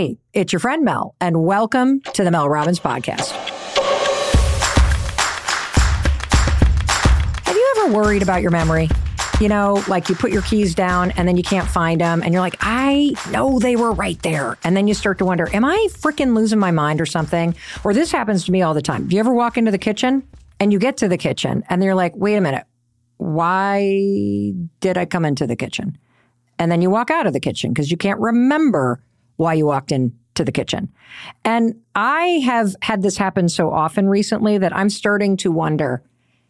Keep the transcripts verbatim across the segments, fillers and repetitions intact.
Hey, it's your friend Mel, and welcome to the Mel Robbins Podcast. Have you ever worried about your memory? You know, like you put your keys down and then you can't find them and you're like, I know they were right there. And then you start to wonder, am I freaking losing my mind or something? Or this happens to me all the time. Do you ever walk into the kitchen and you get to the kitchen and you're like, wait a minute, why did I come into the kitchen? And then you walk out of the kitchen because you can't remember why you walked into the kitchen. And I have had this happen so often recently that I'm starting to wonder,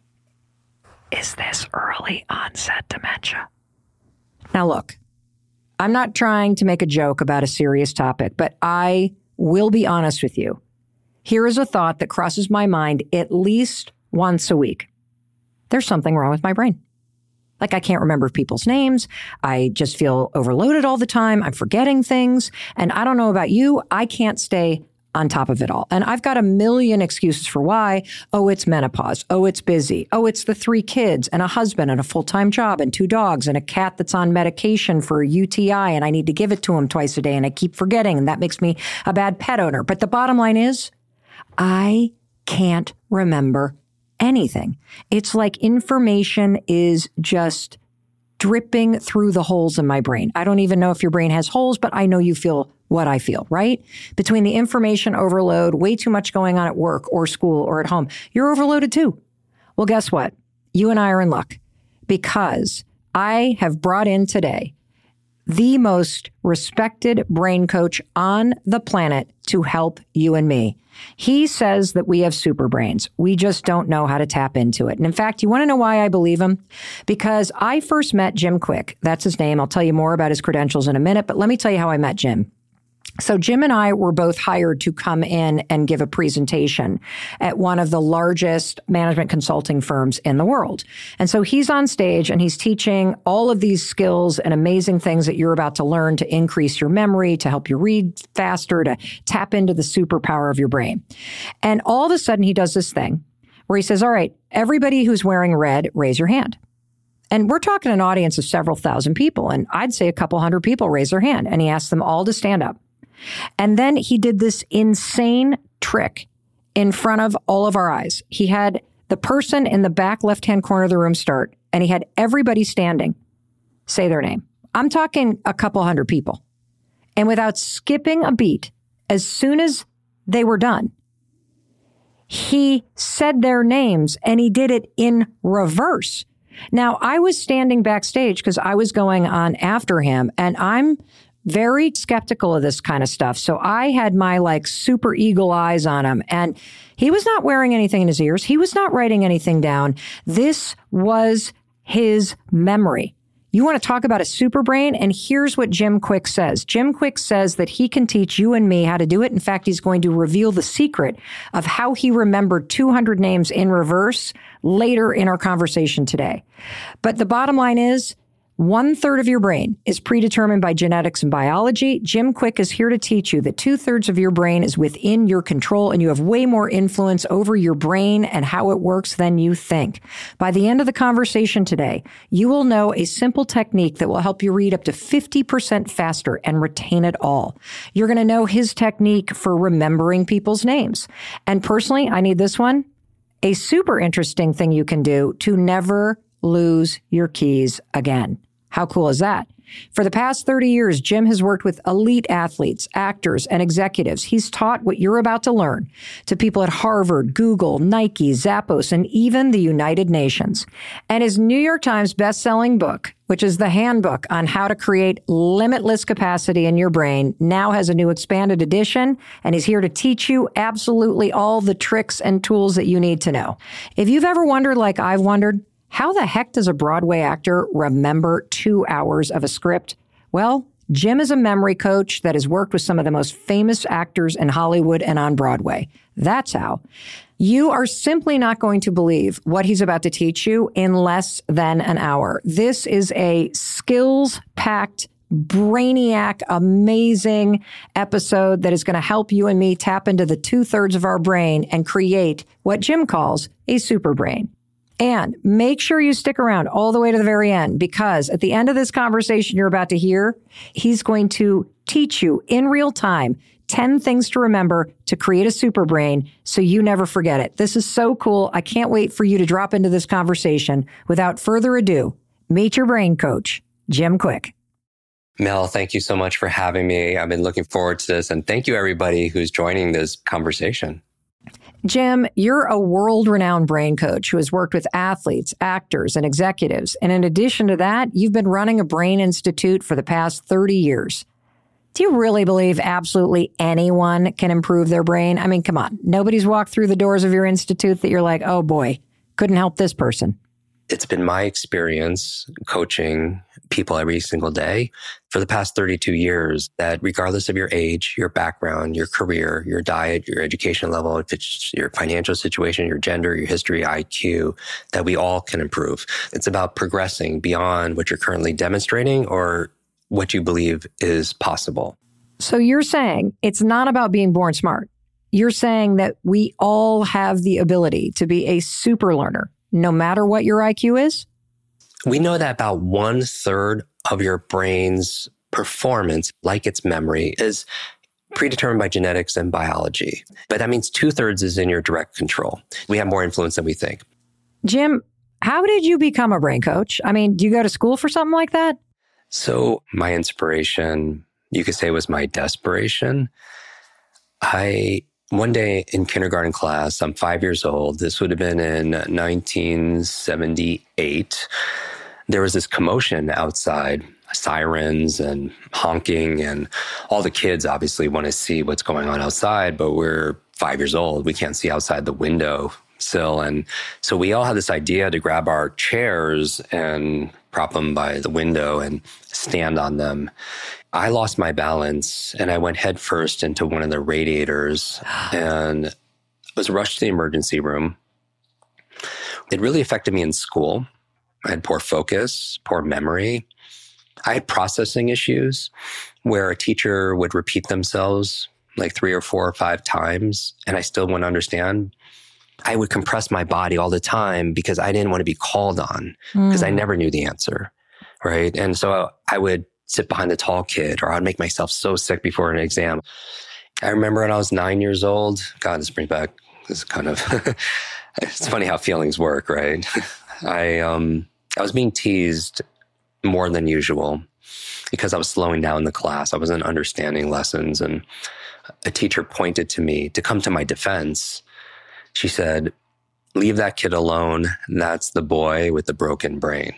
is this early onset dementia? Now, look, I'm not trying to make a joke about a serious topic, but I will be honest with you. Here is a thought that crosses my mind at least once a week. There's something wrong with my brain. Like I can't remember people's names. I just feel overloaded all the time. I'm forgetting things. And I don't know about you. I can't stay on top of it all. And I've got a million excuses for why. Oh, it's menopause. Oh, it's busy. Oh, it's the three kids and a husband and a full-time job and two dogs and a cat that's on medication for a U T I and I need to give it to him twice a day and I keep forgetting and that makes me a bad pet owner. But the bottom line is, I can't remember anything. It's like information is just dripping through the holes in my brain. I don't even know if your brain has holes, but I know you feel what I feel, right? Between the information overload, way too much going on at work or school or at home, you're overloaded too. Well, guess what? You and I are in luck because I have brought in today the most respected brain coach on the planet to help you and me. He says that we have super brains. We just don't know how to tap into it. And in fact, you want to know why I believe him? Because I first met Jim Kwik. That's his name. I'll tell you more about his credentials in a minute, but let me tell you how I met Jim. So Jim and I were both hired to come in and give a presentation at one of the largest management consulting firms in the world. And so he's on stage and he's teaching all of these skills and amazing things that you're about to learn to increase your memory, to help you read faster, to tap into the superpower of your brain. And all of a sudden he does this thing where he says, all right, everybody who's wearing red, raise your hand. And we're talking an audience of several thousand people. And I'd say a couple hundred people raise their hand. And he asked them all to stand up. And then he did this insane trick in front of all of our eyes. He had the person in the back left-hand corner of the room start, and he had everybody standing say their name. I'm talking a couple hundred people. And without skipping a beat, as soon as they were done, he said their names, and he did it in reverse. Now, I was standing backstage because I was going on after him, and I'm very skeptical of this kind of stuff. So I had my like super eagle eyes on him and he was not wearing anything in his ears. He was not writing anything down. This was his memory. You want to talk about a super brain? And here's what Jim Kwik says. Jim Kwik says that he can teach you and me how to do it. In fact, he's going to reveal the secret of how he remembered two hundred names in reverse later in our conversation today. But the bottom line is, one third of your brain is predetermined by genetics and biology. Jim Kwik is here to teach you that two thirds of your brain is within your control and you have way more influence over your brain and how it works than you think. By the end of the conversation today, you will know a simple technique that will help you read up to fifty percent faster and retain it all. You're going to know his technique for remembering people's names. And personally, I need this one. A super interesting thing you can do to never lose your keys again. How cool is that? For the past thirty years, Jim has worked with elite athletes, actors, and executives. He's taught what you're about to learn to people at Harvard, Google, Nike, Zappos, and even the United Nations. And his New York Times best-selling book, which is the handbook on how to create limitless capacity in your brain, now has a new expanded edition, and he's here to teach you absolutely all the tricks and tools that you need to know. If you've ever wondered, like I've wondered, how the heck does a Broadway actor remember two hours of a script? Well, Jim is a memory coach that has worked with some of the most famous actors in Hollywood and on Broadway. That's how. You are simply not going to believe what he's about to teach you in less than an hour. This is a skills-packed, brainiac, amazing episode that is going to help you and me tap into the two-thirds of our brain and create what Jim calls a super brain. And make sure you stick around all the way to the very end, because at the end of this conversation you're about to hear, he's going to teach you in real time ten things to remember to create a super brain so you never forget it. This is so cool. I can't wait for you to drop into this conversation. Without further ado, meet your brain coach, Jim Kwik. Mel, thank you so much for having me. I've been looking forward to this. And thank you, everybody who's joining this conversation. Jim, you're a world-renowned brain coach who has worked with athletes, actors, and executives. And in addition to that, you've been running a brain institute for the past thirty years. Do you really believe absolutely anyone can improve their brain? I mean, come on. Nobody's walked through the doors of your institute that you're like, oh boy, couldn't help this person. It's been my experience coaching people every single day for the past thirty-two years that regardless of your age, your background, your career, your diet, your education level, if it's your financial situation, your gender, your history, I Q, that we all can improve. It's about progressing beyond what you're currently demonstrating or what you believe is possible. So you're saying it's not about being born smart. You're saying that we all have the ability to be a super learner, no matter what your I Q is? We know that about one third of your brain's performance, like its memory, is predetermined by genetics and biology. But that means two thirds is in your direct control. We have more influence than we think. Jim, how did you become a brain coach? I mean, do you go to school for something like that? So my inspiration, you could say, was my desperation. I, one day in kindergarten class, I'm five years old. This would have been in nineteen seventy-eight. There was this commotion outside, sirens and honking, and all the kids obviously want to see what's going on outside, but we're five years old. We can't see outside the window sill. And so we all had this idea to grab our chairs and prop them by the window and stand on them. I lost my balance and I went headfirst into one of the radiators and was rushed to the emergency room. It really affected me in school. I had poor focus, poor memory. I had processing issues where a teacher would repeat themselves like three or four or five times and I still wouldn't understand. I would compress my body all the time because I didn't want to be called on because mm. I never knew the answer, right? And so I would sit behind the tall kid or I'd make myself so sick before an exam. I remember when I was nine years old, God, this brings back, this is kind of, it's funny how feelings work, right? I, um, I was being teased more than usual because I was slowing down the class. I wasn't understanding lessons. And a teacher pointed to me to come to my defense. She said, leave that kid alone. That's the boy with the broken brain.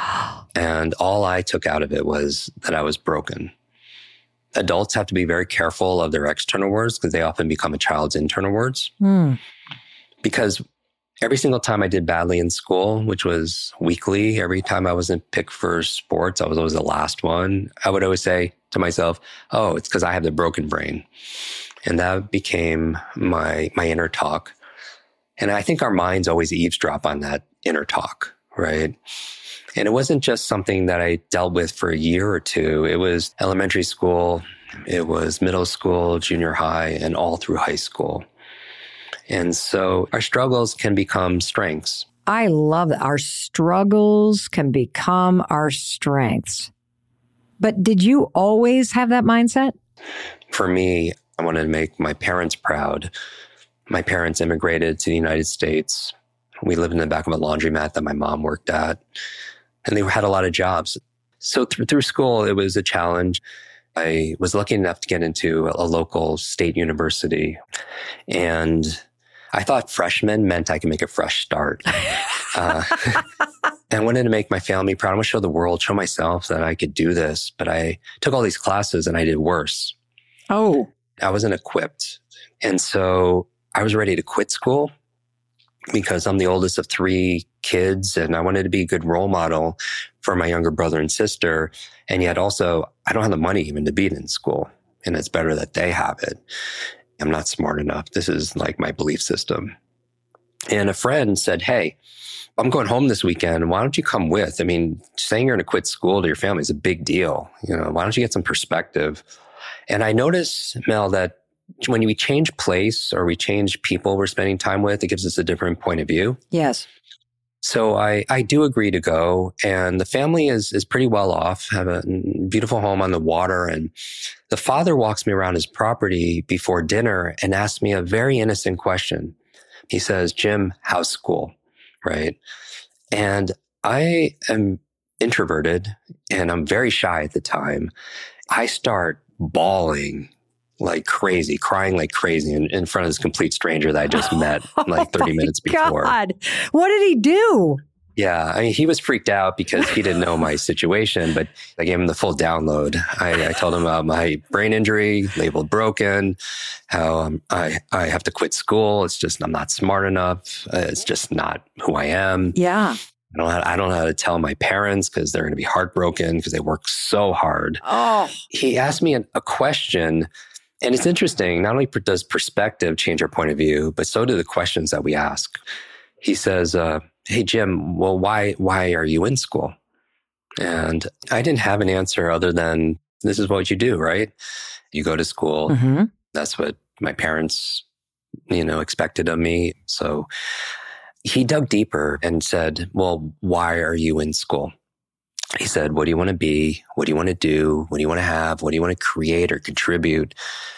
And all I took out of it was that I was broken. Adults have to be very careful of their external words because they often become a child's internal words. Mm. Because every single time I did badly in school, which was weekly, every time I wasn't picked for sports, I was always the last one. I would always say to myself, oh, it's because I have the broken brain. And that became my my inner talk. And I think our minds always eavesdrop on that inner talk, right? And it wasn't just something that I dealt with for a year or two. It was elementary school, it was middle school, junior high, and all through high school. And so our struggles can become strengths. I love that. Our struggles can become our strengths. But did you always have that mindset? For me, I wanted to make my parents proud. My parents immigrated to the United States. We lived in the back of a laundromat that my mom worked at, and they had a lot of jobs. So th- through school, it was a challenge. I was lucky enough to get into a local state university, and I thought freshman meant I could make a fresh start. uh, and I wanted to make my family proud. I want to show the world, show myself that I could do this. But I took all these classes and I did worse. Oh. I wasn't equipped. And so I was ready to quit school because I'm the oldest of three kids and I wanted to be a good role model for my younger brother and sister. And yet also, I don't have the money even to be in school. And it's better that they have it. I'm not smart enough. This is like my belief system. And a friend said, hey, I'm going home this weekend. Why don't you come with? I mean, saying you're going to quit school to your family is a big deal. You know, why don't you get some perspective? And I noticed, Mel, that when we change place or we change people we're spending time with, it gives us a different point of view. Yes. So I, I do agree to go. And the family is, is pretty well off, have a beautiful home on the water. And the father walks me around his property before dinner and asks me a very innocent question. He says, Jim, how's school? Right. And I am introverted and I'm very shy at the time. I start bawling like crazy, crying like crazy in, in front of this complete stranger that I just met like thirty oh minutes before. God. What did he do? Yeah, I mean, he was freaked out because he didn't know my situation, but I gave him the full download. I, I told him about my brain injury, labeled broken, how um, I, I have to quit school. It's just, I'm not smart enough. Uh, it's just not who I am. Yeah. I don't, I don't know how to tell my parents because they're going to be heartbroken because they work so hard. Oh. He asked me a, a question, and it's interesting. Not only does perspective change our point of view, but so do the questions that we ask. He says, uh, hey, Jim, well, why, why are you in school? And I didn't have an answer other than this is what you do, right? You go to school. Mm-hmm. That's what my parents, you know, expected of me. So he dug deeper and said, well, why are you in school? He said, what do you want to be? What do you want to do? What do you want to have? What do you want to create or contribute?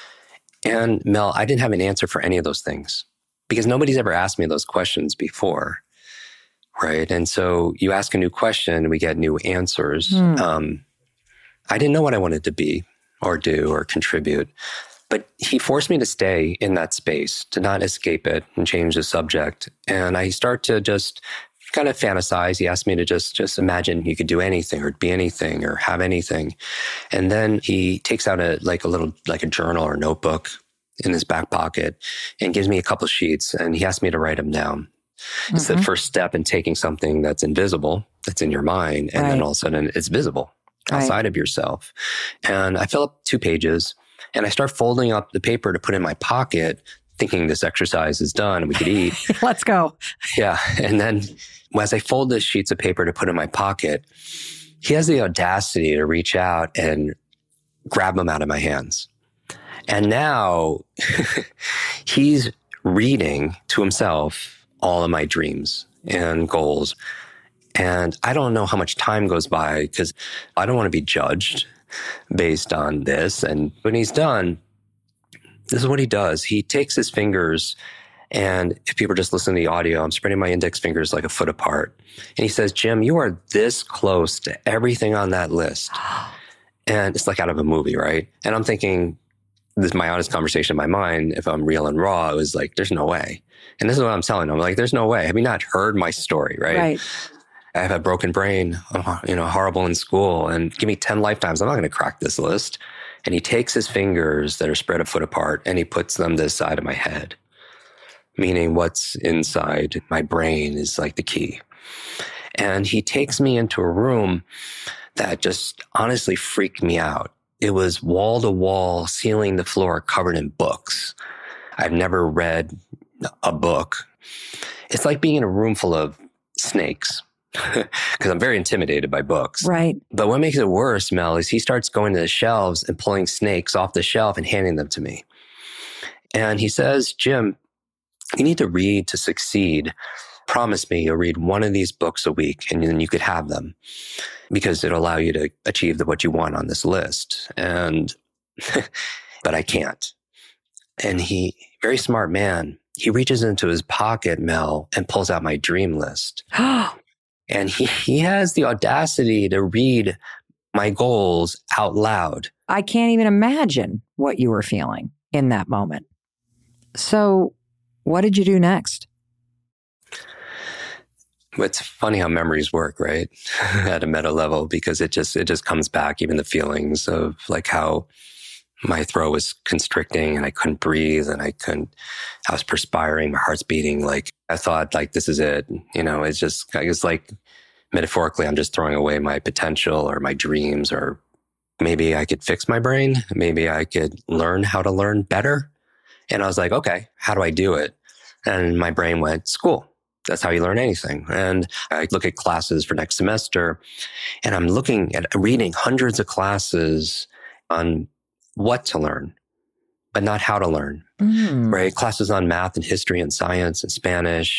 And Mel, I didn't have an answer for any of those things because nobody's ever asked me those questions before, right? And so you ask a new question, we get new answers. Mm. Um, I didn't know what I wanted to be or do or contribute, but he forced me to stay in that space, to not escape it and change the subject. And I start to just kind of fantasize. He asked me to just, just imagine you could do anything or be anything or have anything. And then he takes out a, like a little, like a journal or notebook in his back pocket and gives me a couple of sheets and he asked me to write them down. Mm-hmm. It's the first step in taking something that's invisible, that's in your mind, and right. then all of a sudden it's visible outside right. of yourself. And I fill up two pages and I start folding up the paper to put in my pocket, thinking this exercise is done and we could eat. Let's go. Yeah. And then as I fold the sheets of paper to put in my pocket, he has the audacity to reach out and grab them out of my hands. And now he's reading to himself all of my dreams and goals. And I don't know how much time goes by because I don't want to be judged based on this. And when he's done, this is what he does. He takes his fingers, and if people are just listening to the audio, I'm spreading my index fingers like a foot apart. And he says, Jim, you are this close to everything on that list. And it's like out of a movie, right? And I'm thinking, this is my honest conversation in my mind. If I'm real and raw, it was like, there's no way. And this is what I'm telling him. I'm like, there's no way. Have you not heard my story, right? Right. I have a broken brain, you know, horrible in school, and give me ten lifetimes. I'm not going to crack this list. And he takes his fingers that are spread a foot apart and he puts them this side of my head, meaning what's inside my brain is like the key. And he takes me into a room that just honestly freaked me out. It was wall to wall, ceiling to floor, covered in books. I've never read a book. It's like being in a room full of snakes. Because I'm very intimidated by books. Right. But what makes it worse, Mel, is he starts going to the shelves and pulling snakes off the shelf and handing them to me. And he says, Jim, you need to read to succeed. Promise me you'll read one of these books a week and then you could have them because it'll allow you to achieve the, what you want on this list. And, but I can't. And he, very smart man, he reaches into his pocket, Mel, and pulls out my dream list. And he, he has the audacity to read my goals out loud. I can't even imagine what you were feeling in that moment. So what did you do next? It's funny how memories work, right? At a meta level, because it just, it just comes back, even the feelings of like how my throat was constricting and I couldn't breathe and I couldn't, I was perspiring, my heart's beating. Like I thought like, this is it. You know, it's just, it's like metaphorically, I'm just throwing away my potential or my dreams, or maybe I could fix my brain. Maybe I could learn how to learn better. And I was like, okay, how do I do it? And my brain went, school. That's how you learn anything. And I look at classes for next semester and I'm looking at reading hundreds of classes on what to learn, but not how to learn, mm. right? Classes on math and history and science and Spanish,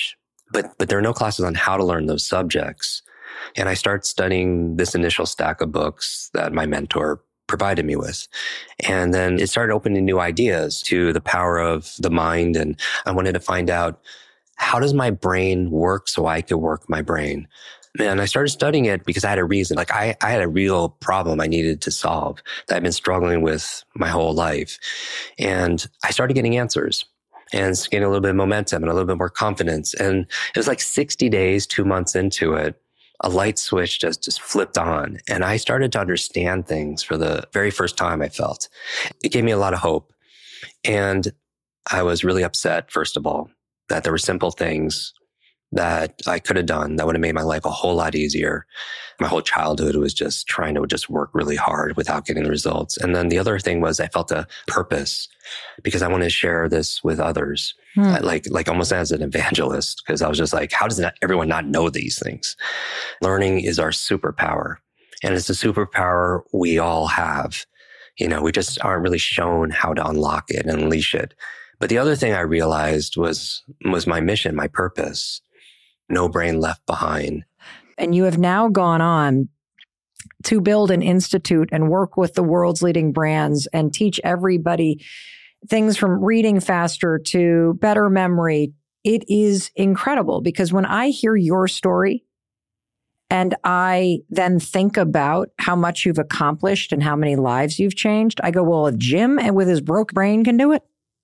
but but there are no classes on how to learn those subjects. And I started studying this initial stack of books that my mentor provided me with. And then it started opening new ideas to the power of the mind. And I wanted to find out, how does my brain work so I could work my brain? And I started studying it because I had a reason. Like I, I had a real problem I needed to solve that I've been struggling with my whole life. And I started getting answers and getting a little bit of momentum and a little bit more confidence. And it was like sixty days, two months into it, a light switch just, just flipped on. And I started to understand things for the very first time, I felt. It gave me a lot of hope. And I was really upset, first of all, that there were simple things that I could have done that would have made my life a whole lot easier. My whole childhood was just trying to just work really hard without getting the results. And then the other thing was I felt a purpose because I wanted to share this with others, hmm. like, like almost as an evangelist, because I was just like, how does not, everyone not know these things? Learning is our superpower, and it's a superpower we all have. You know, we just aren't really shown how to unlock it and unleash it. But the other thing I realized was, was my mission, my purpose. No brain left behind. And you have now gone on to build an institute and work with the world's leading brands and teach everybody things from reading faster to better memory. It is incredible because when I hear your story and I then think about how much you've accomplished and how many lives you've changed, I go, well, if Jim and with his broke brain can do it,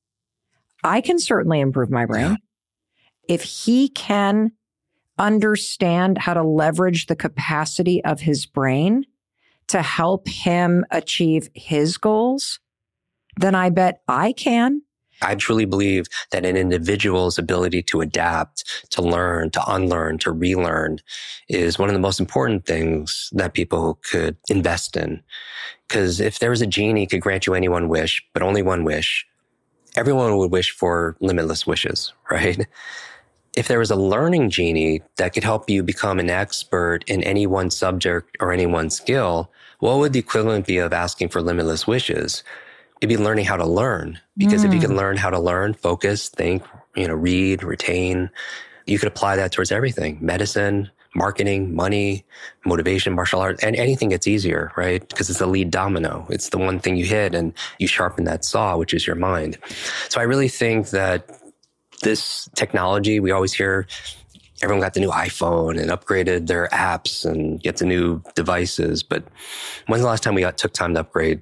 I can certainly improve my brain. Yeah. If he can understand how to leverage the capacity of his brain to help him achieve his goals, then I bet I can. I truly believe that an individual's ability to adapt, to learn, to unlearn, to relearn is one of the most important things that people could invest in. Because if there was a genie could grant you any one wish, but only one wish, everyone would wish for limitless wishes, right? If there was a learning genie that could help you become an expert in any one subject or any one skill, what would the equivalent be of asking for limitless wishes? It'd be learning how to learn. Because mm. if you can learn how to learn, focus, think, you know, read, retain, you could apply that towards everything. Medicine, marketing, money, motivation, martial arts, and anything gets easier, right? Because it's the lead domino. It's the one thing you hit and you sharpen that saw, which is your mind. So I really think that this technology, we always hear everyone got the new iPhone and upgraded their apps and get the new devices. But when's the last time we got, took time to upgrade?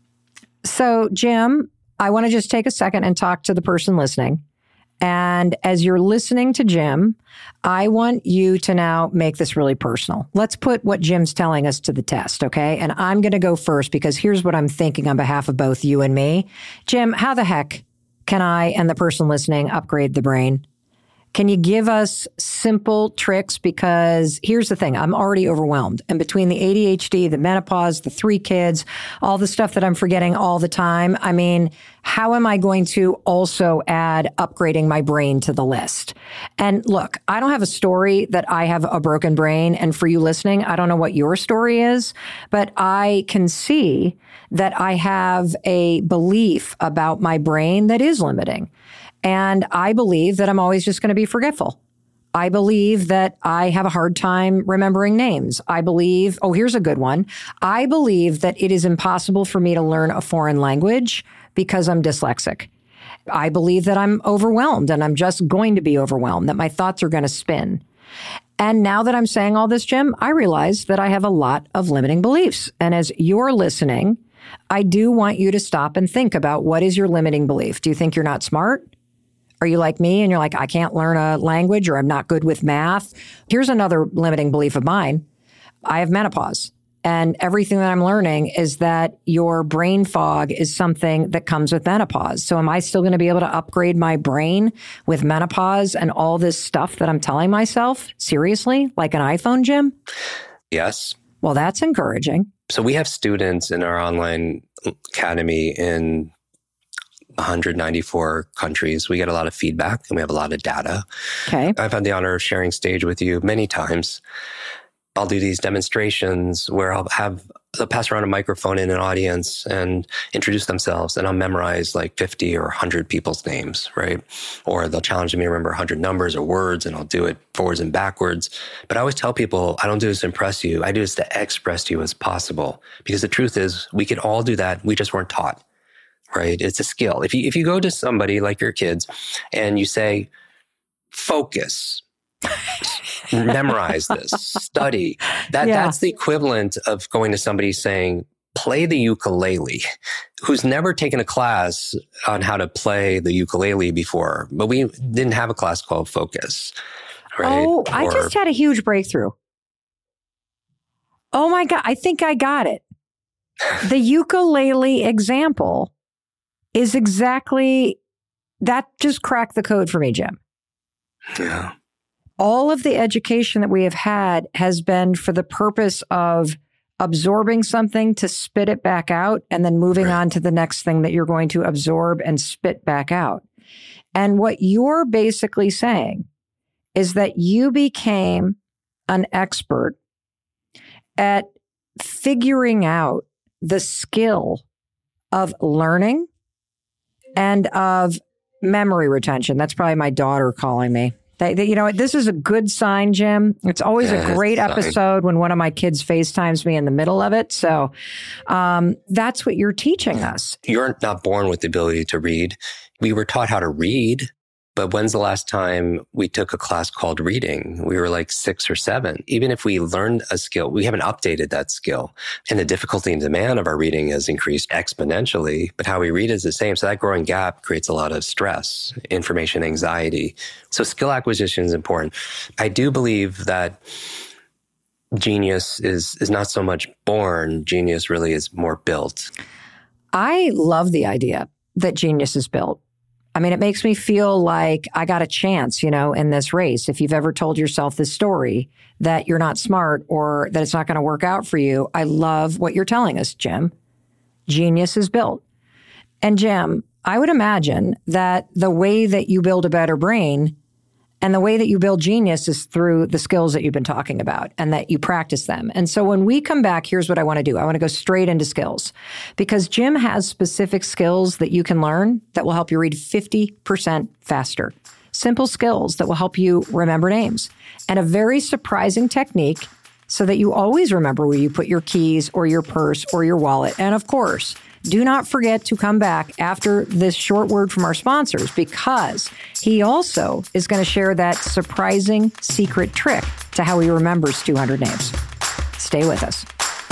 So, Jim, I want to just take a second and talk to the person listening. And as you're listening to Jim, I want you to now make this really personal. Let's put what Jim's telling us to the test, okay? And I'm going to go first because here's what I'm thinking on behalf of both you and me. Jim, how the heck can I and the person listening upgrade the brain? Can you give us simple tricks? Because here's the thing, I'm already overwhelmed. And between the A D H D, the menopause, the three kids, all the stuff that I'm forgetting all the time, I mean, how am I going to also add upgrading my brain to the list? And look, I don't have a story that I have a broken brain. And for you listening, I don't know what your story is, but I can see that I have a belief about my brain that is limiting. And I believe that I'm always just going to be forgetful. I believe that I have a hard time remembering names. I believe, oh, here's a good one. I believe that it is impossible for me to learn a foreign language because I'm dyslexic. I believe that I'm overwhelmed and I'm just going to be overwhelmed, that my thoughts are going to spin. And now that I'm saying all this, Jim, I realize that I have a lot of limiting beliefs. And as you're listening, I do want you to stop and think about what is your limiting belief. Do you think you're not smart? Are you like me and you're like, I can't learn a language or I'm not good with math? Here's another limiting belief of mine. I have menopause. And everything that I'm learning is that your brain fog is something that comes with menopause. So am I still going to be able to upgrade my brain with menopause and all this stuff that I'm telling myself? Seriously? Like an iPhone, Jim? Yes. Well, that's encouraging. So we have students in our online academy in one hundred ninety-four countries. We get a lot of feedback and we have a lot of data. Okay. I've had the honor of sharing stage with you many times. I'll do these demonstrations where I'll have they'll pass around a microphone in an audience and introduce themselves, and I'll memorize like fifty or one hundred people's names, right? Or they'll challenge me to remember one hundred numbers or words, and I'll do it forwards and backwards. But I always tell people, I don't do this to impress you. I do this to express to you as possible. Because the truth is, we can all do that. We just weren't taught, right? It's a skill. If you, if you go to somebody like your kids and you say, focus, memorize this, study. That Yeah. That's the equivalent of going to somebody saying, play the ukulele, who's never taken a class on how to play the ukulele before. But we didn't have a class called Focus, right? Oh, I Or- just had a huge breakthrough. Oh my God, I think I got it. The ukulele example is exactly, that just cracked the code for me, Jim. Yeah. All of the education that we have had has been for the purpose of absorbing something to spit it back out and then moving Right. on to the next thing that you're going to absorb and spit back out. And what you're basically saying is that you became an expert at figuring out the skill of learning and of memory retention. That's probably my daughter calling me. They, they, you know, this is a good sign, Jim. It's always Yeah, a great it's a sign. episode when one of my kids FaceTimes me in the middle of it. So um, that's what you're teaching us. You're not born with the ability to read. We were taught how to read, but when's the last time we took a class called reading? We were like six or seven. Even if we learned a skill, we haven't updated that skill. And the difficulty and demand of our reading has increased exponentially, but how we read is the same. So that growing gap creates a lot of stress, information anxiety. So skill acquisition is important. I do believe that genius is, is not so much born. Genius really is more built. I love the idea that genius is built. I mean, it makes me feel like I got a chance, you know, in this race. If you've ever told yourself this story that you're not smart or that it's not going to work out for you, I love what you're telling us, Jim. Genius is built. And Jim, I would imagine that the way that you build a better brain and the way that you build genius is through the skills that you've been talking about and that you practice them. And so when we come back, here's what I want to do. I want to go straight into skills because Jim has specific skills that you can learn that will help you read fifty percent faster. Simple skills that will help you remember names and a very surprising technique so that you always remember where you put your keys or your purse or your wallet. And of course, do not forget to come back after this short word from our sponsors because he also is going to share that surprising secret trick to how he remembers two hundred names. Stay with us.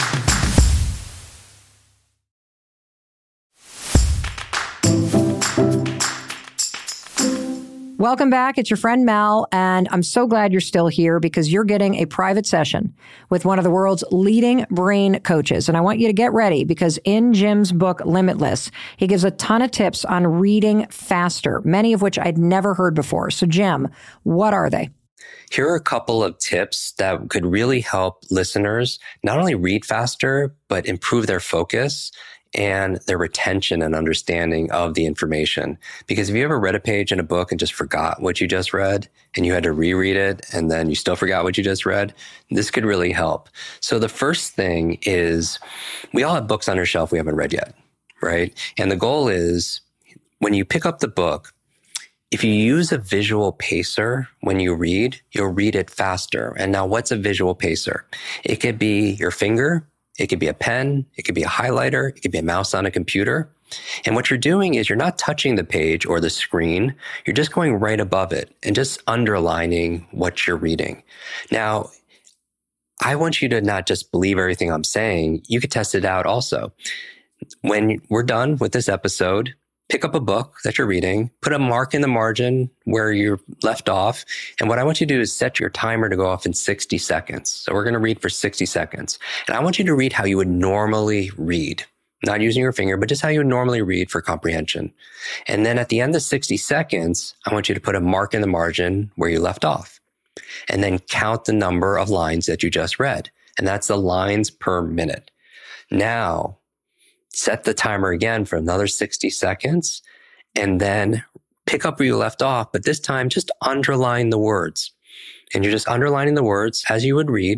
Welcome back. It's your friend Mel, and I'm so glad you're still here because you're getting a private session with one of the world's leading brain coaches. And I want you to get ready because in Jim's book, Limitless, he gives a ton of tips on reading faster, many of which I'd never heard before. So Jim, what are they? Here are a couple of tips that could really help listeners not only read faster, but improve their focus and their retention and understanding of the information. Because if you ever read a page in a book and just forgot what you just read, and you had to reread it, and then you still forgot what you just read, this could really help. So the first thing is, we all have books on our shelf we haven't read yet, right? And the goal is, when you pick up the book, if you use a visual pacer when you read, you'll read it faster. And now what's a visual pacer? It could be your finger, it could be a pen, it could be a highlighter, it could be a mouse on a computer. And what you're doing is you're not touching the page or the screen. You're just going right above it and just underlining what you're reading. Now, I want you to not just believe everything I'm saying. You could test it out also. When we're done with this episode, pick up a book that you're reading, put a mark in the margin where you're left off. And what I want you to do is set your timer to go off in sixty seconds. So we're going to read for sixty seconds. And I want you to read how you would normally read, not using your finger, but just how you would normally read for comprehension. And then at the end of sixty seconds, I want you to put a mark in the margin where you left off. And then count the number of lines that you just read. And that's the lines per minute. Now, set the timer again for another sixty seconds, and then pick up where you left off. But this time, just underline the words. And you're just underlining the words as you would read.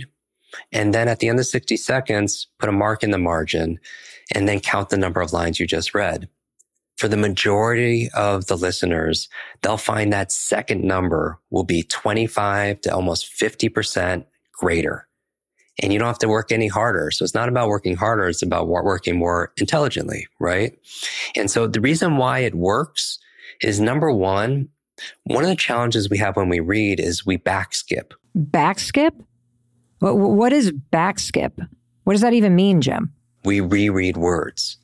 And then at the end of sixty seconds, put a mark in the margin and then count the number of lines you just read. For the majority of the listeners, they'll find that second number will be twenty-five to almost fifty percent greater. And you don't have to work any harder. So it's not about working harder. It's about working more intelligently, right? And so the reason why it works is, number one, one of the challenges we have when we read is we backskip. Backskip? What, what is backskip? What does that even mean, Jim? We reread words.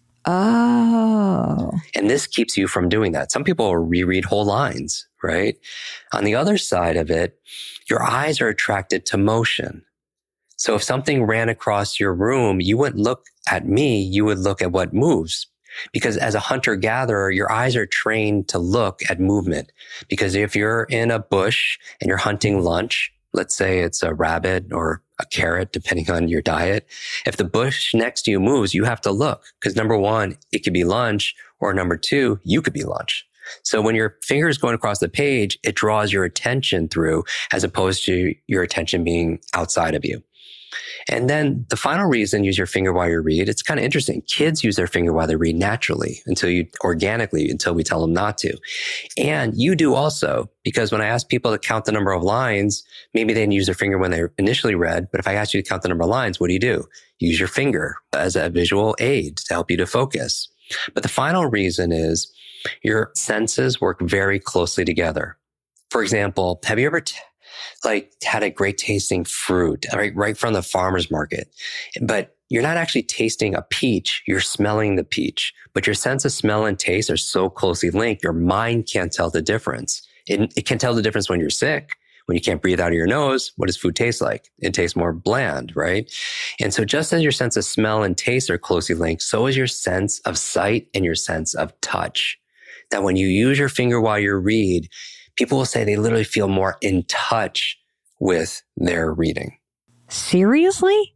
Oh. And this keeps you from doing that. Some people reread whole lines, right? On the other side of it, your eyes are attracted to motion. So if something ran across your room, you wouldn't look at me, you would look at what moves. Because as a hunter-gatherer, your eyes are trained to look at movement. Because if you're in a bush and you're hunting lunch, let's say it's a rabbit or a carrot, depending on your diet, if the bush next to you moves, you have to look. Because number one, it could be lunch, or number two, you could be lunch. So when your finger is going across the page, it draws your attention through as opposed to your attention being outside of you. And then the final reason, use your finger while you read. It's kind of interesting. Kids use their finger while they read naturally until you organically, until we tell them not to. And you do also, because when I ask people to count the number of lines, maybe they didn't use their finger when they initially read. But if I ask you to count the number of lines, what do you do? Use your finger as a visual aid to help you to focus. But the final reason is your senses work very closely together. For example, have you ever t- like had a great tasting fruit right, right from the farmer's market, but you're not actually tasting a peach, you're smelling the peach, but your sense of smell and taste are so closely linked, your mind can't tell the difference. It, it can tell the difference when you're sick, when you can't breathe out of your nose. What does food taste like? It tastes more bland, right? And so just as your sense of smell and taste are closely linked, so is your sense of sight and your sense of touch. That when you use your finger while you read, people will say they literally feel more in touch with their reading. Seriously?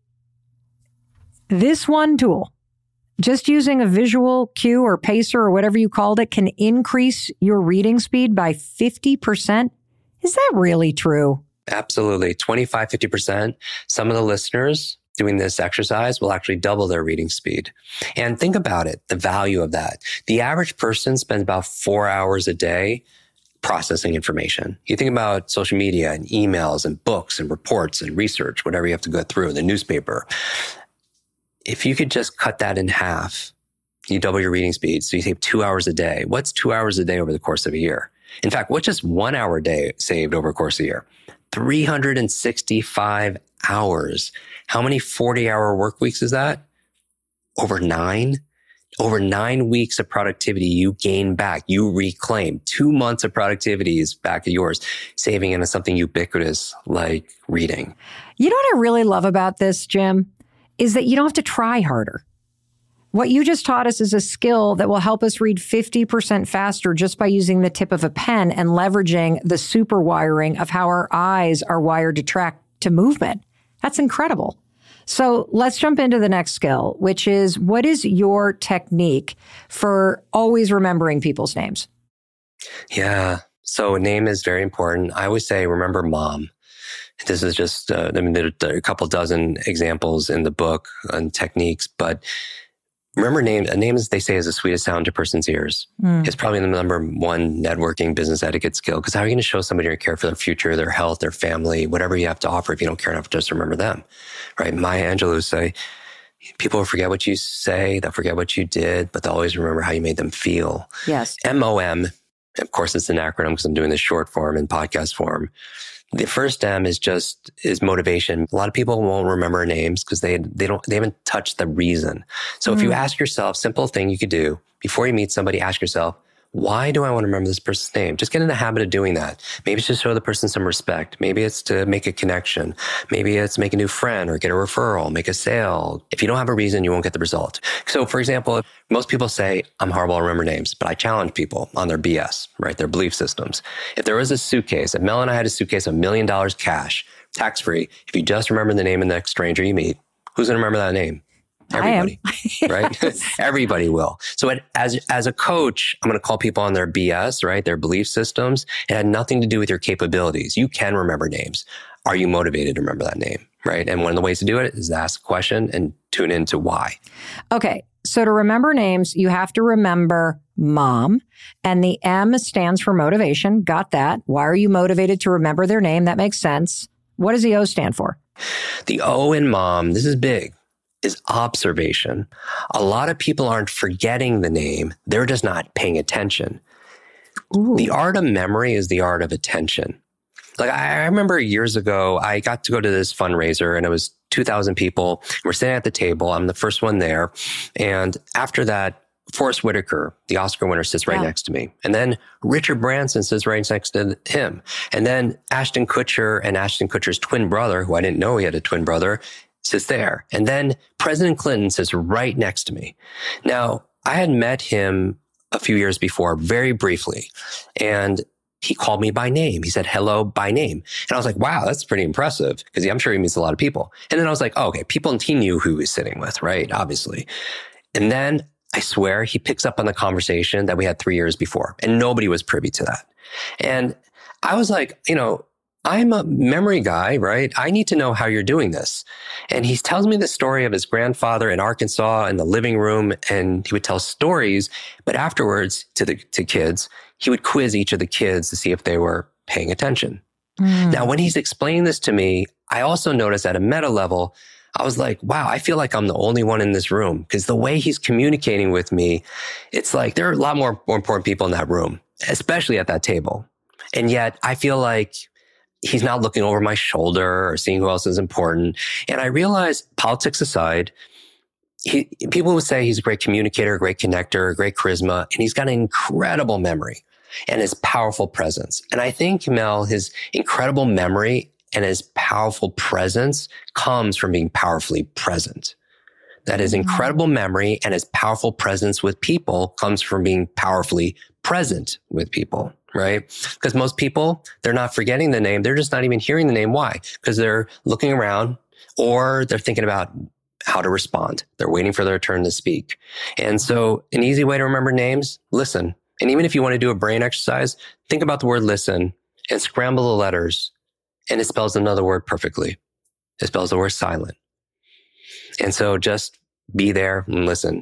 This one tool, just using a visual cue or pacer or whatever you called it, can increase your reading speed by fifty percent? Is that really true? Absolutely. twenty-five, fifty percent. Some of the listeners doing this exercise will actually double their reading speed. And think about it, the value of that. The average person spends about four hours a day processing information. You think about social media and emails and books and reports and research, whatever you have to go through, the newspaper. If you could just cut that in half, you double your reading speed. So you save two hours a day. What's two hours a day over the course of a year? In fact, what's just one hour a day saved over the course of a year? three hundred sixty-five hours. How many forty-hour work weeks is that? Over nine? Over nine weeks of productivity you gain back, you reclaim. Two months of productivity is back of yours, saving into something ubiquitous like reading. You know what I really love about this, Jim, is that you don't have to try harder. What you just taught us is a skill that will help us read fifty percent faster just by using the tip of a pen and leveraging the super wiring of how our eyes are wired to track to movement. That's incredible. So let's jump into the next skill, which is, what is your technique for always remembering people's names? Yeah. So name is very important. I always say, remember mom. This is just, uh, I mean, there are a couple dozen examples in the book and techniques, but remember name. A name, as they say, is the sweetest sound to a person's ears. Mm. It's probably the number one networking business etiquette skill, because how are you going to show somebody you care for their future, their health, their family, whatever you have to offer if you don't care enough to just remember them, right? Maya Angelou say, people will forget what you say, they'll forget what you did, but they'll always remember how you made them feel. Yes. M O M, of course, it's an acronym because I'm doing this short form in podcast form. The first M is just, is motivation. A lot of people won't remember names because they, they don't, they haven't touched the reason. So mm. if you ask yourself, simple thing you could do before you meet somebody, ask yourself, why do I want to remember this person's name? Just get in the habit of doing that. Maybe it's to show the person some respect. Maybe it's to make a connection. Maybe it's make a new friend or get a referral, make a sale. If you don't have a reason, you won't get the result. So for example, most people say, I'm horrible at remember names, but I challenge people on their B S, right? Their belief systems. If there was a suitcase, if Mel and I had a suitcase of a million dollars cash, tax-free, if you just remember the name of the next stranger you meet, who's going to remember that name? Everybody, right? Everybody will. So it, as as a coach, I'm going to call people on their B S, right? Their belief systems. It had nothing to do with your capabilities. You can remember names. are you motivated to remember that name, right? And one of the ways to do it is to ask a question and tune into why. Okay. So to remember names, you have to remember mom, and the M stands for motivation. Got that. Why are you motivated to remember their name? That makes sense. What does the O stand for? The O in mom, this is big, is observation. A lot of people aren't forgetting the name. They're just not paying attention. Ooh. The art of memory is the art of attention. Like I remember years ago, I got to go to this fundraiser and it was two thousand people. We're sitting at the table. I'm the first one there. And after that, Forrest Whitaker, the Oscar winner, sits right yeah. next to me. And then Richard Branson sits right next to him. And then Ashton Kutcher and Ashton Kutcher's twin brother, who I didn't know he had a twin brother, sits there. And then President Clinton sits right next to me. Now, I had met him a few years before, very briefly. And he called me by name. He said, hello by name. And I was like, wow, that's pretty impressive because I'm sure he meets a lot of people. And then I was like, oh, okay, people, he knew who he was sitting with, right? Obviously. And then I swear he picks up on the conversation that we had three years before and nobody was privy to that. And I was like, you know, I'm a memory guy, right? I need to know how you're doing this. And he tells me the story of his grandfather in Arkansas in the living room. And he would tell stories, but afterwards to the, to kids, he would quiz each of the kids to see if they were paying attention. Mm. Now, when he's explaining this to me, I also noticed at a meta level, I was like, wow, I feel like I'm the only one in this room because the way he's communicating with me, it's like there are a lot more, more important people in that room, especially at that table. And yet I feel like he's not looking over my shoulder or seeing who else is important. And I realized, politics aside, he, people would say he's a great communicator, a great connector, a great charisma, and he's got an incredible memory and his powerful presence. And I think, Mel, his incredible memory and his powerful presence comes from being powerfully present. That his incredible memory and his powerful presence with people comes from being powerfully present with people, right? Because most people, they're not forgetting the name. They're just not even hearing the name. Why? Because they're looking around or they're thinking about how to respond. They're waiting for their turn to speak. And so an easy way to remember names, listen. And even if you want to do a brain exercise, think about the word listen and scramble the letters. And it spells another word perfectly. It spells the word silent. And so just be there and listen.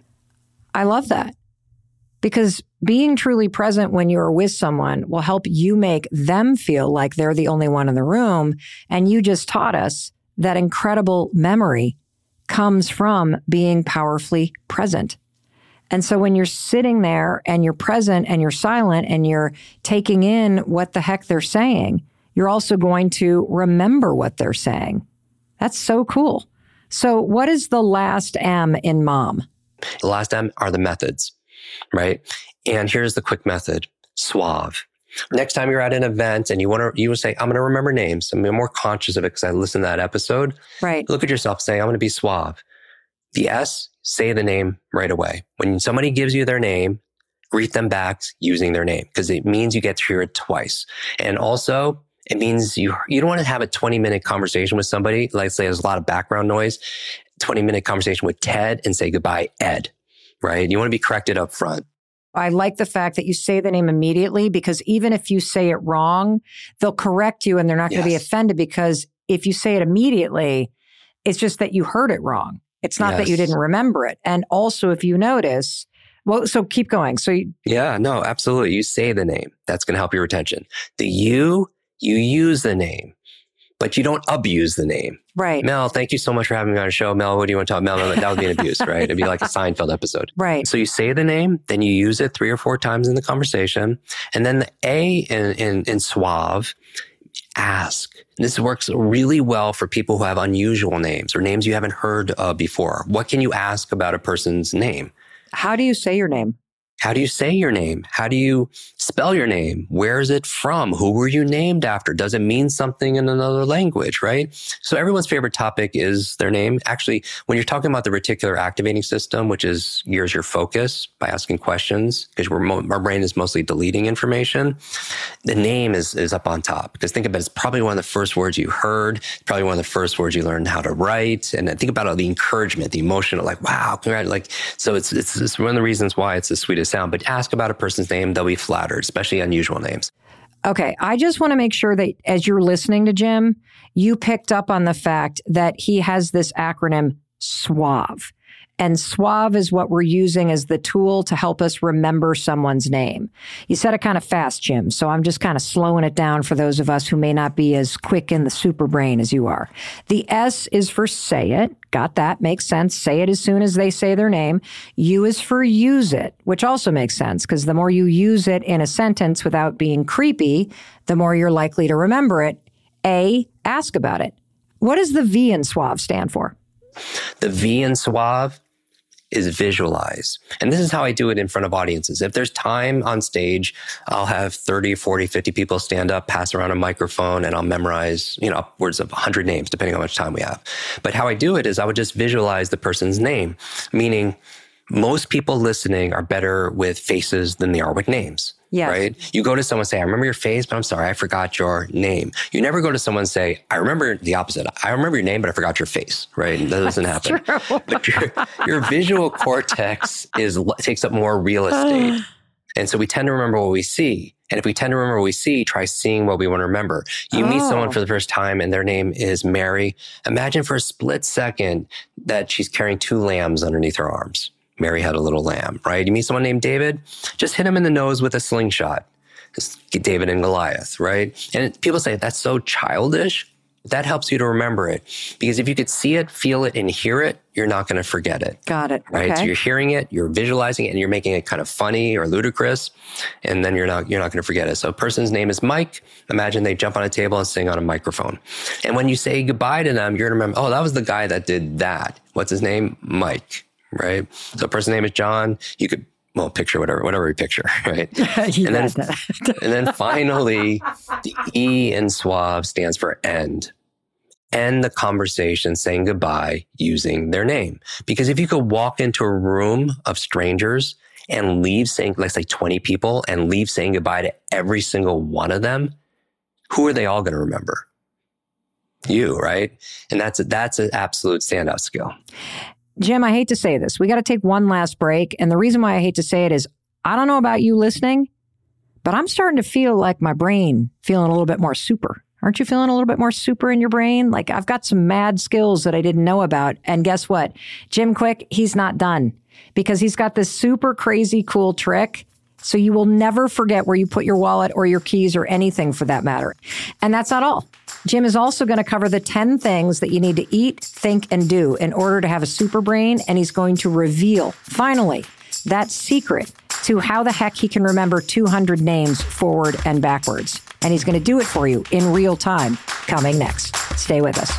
I love that. Because being truly present when you're with someone will help you make them feel like they're the only one in the room. And you just taught us that incredible memory comes from being powerfully present. And so when you're sitting there and you're present and you're silent and you're taking in what the heck they're saying, you're also going to remember what they're saying. That's so cool. So what is the last M in mom? The last M are the methods, right? And here's the quick method, suave. Next time you're at an event and you want to, you would say, I'm going to remember names. I'm more conscious of it because I listened to that episode. Right. Look at yourself, say, I'm going to be suave. The S, say the name right away. When somebody gives you their name, greet them back using their name because it means you get to hear it twice. And also, it means you you don't want to have a twenty minute conversation with somebody. Like say there's a lot of background noise, twenty minute conversation with Ted and say goodbye, Ed, right? You want to be corrected up front. I like the fact that you say the name immediately because even if you say it wrong, they'll correct you and they're not going to yes. be offended because if you say it immediately, it's just that you heard it wrong. It's not yes. that you didn't remember it. And also if you notice, well, so keep going. So you, yeah, no, absolutely. You say the name. That's going to help your retention. The you, you use the name, but you don't abuse the name. Right. Mel, thank you so much for having me on the show. Mel, what do you want to talk about? Mel, that would be an abuse, right? It'd be like a Seinfeld episode. Right. So you say the name, then you use it three or four times in the conversation. And then the A in, in, in suave, ask. This works really well for people who have unusual names or names you haven't heard of before. What can you ask about a person's name? How do you say your name? How do you say your name? How do you spell your name? Where is it from? Who were you named after? Does it mean something in another language, right? So everyone's favorite topic is their name. Actually, when you're talking about the reticular activating system, which is gears your focus by asking questions, because we're mo- our brain is mostly deleting information, the name is, is up on top. Because think about it, it's probably one of the first words you heard, probably one of the first words you learned how to write. And think about all the encouragement, the emotional, like, wow, congrats. Like, so it's, it's, it's one of the reasons why it's the sweetest sound, but ask about a person's name, they'll be flattered, especially unusual names. Okay, I just want to make sure that as you're listening to Jim, you picked up on the fact that he has this acronym SWAV. And SWAV is what we're using as the tool to help us remember someone's name. You said it kind of fast, Jim, so I'm just kind of slowing it down for those of us who may not be as quick in the super brain as you are. The S is for say it. Got that. Makes sense. Say it as soon as they say their name. U is for use it, which also makes sense because the more you use it in a sentence without being creepy, the more you're likely to remember it. A, ask about it. What does the V in SWAV stand for? The V in SWAV is visualize. And this is how I do it in front of audiences. If there's time on stage, I'll have thirty, forty, fifty people stand up, pass around a microphone, and I'll memorize, you know, upwards of one hundred names, depending on how much time we have. But how I do it is I would just visualize the person's name, meaning most people listening are better with faces than they are with names. Yes. Right? You go to someone and say, I remember your face, but I'm sorry, I forgot your name. You never go to someone and say, I remember the opposite. I remember your name, but I forgot your face, right? That doesn't That's happen. True. But your, your visual cortex is takes up more real estate. And so we tend to remember what we see. And if we tend to remember what we see, try seeing what we want to remember. You oh. meet someone for the first time and their name is Mary. Imagine for a split second that she's carrying two lambs underneath her arms. Mary had a little lamb, right? You meet someone named David, just hit him in the nose with a slingshot. Just get David and Goliath, right? And people say, that's so childish. That helps you to remember it. Because if you could see it, feel it, and hear it, you're not going to forget it. Got it. Right? Okay. So you're hearing it, you're visualizing it, and you're making it kind of funny or ludicrous. And then you're not, you're not going to forget it. So a person's name is Mike. Imagine they jump on a table and sing on a microphone. And when you say goodbye to them, you're going to remember, oh, that was the guy that did that. What's his name? Mike. Right? So a person's name is John. You could, well, picture whatever, whatever you picture, right? and then, and then finally, the E in SWAV stands for end. End the conversation saying goodbye using their name. Because if you could walk into a room of strangers and leave saying, let's say twenty people, and leave saying goodbye to every single one of them, who are they all going to remember? You, right? And that's a, that's an absolute standout skill. Jim, I hate to say this. We got to take one last break. And the reason why I hate to say it is, I don't know about you listening, but I'm starting to feel like my brain feeling a little bit more super. Aren't you feeling a little bit more super in your brain? Like I've got some mad skills that I didn't know about. And guess what? Jim Kwik, he's not done because he's got this super crazy cool trick. So you will never forget where you put your wallet or your keys or anything for that matter. And that's not all. Jim is also going to cover the ten things that you need to eat, think, and do in order to have a super brain. And he's going to reveal, finally, that secret to how the heck he can remember two hundred names forward and backwards. And he's going to do it for you in real time, coming next. Stay with us.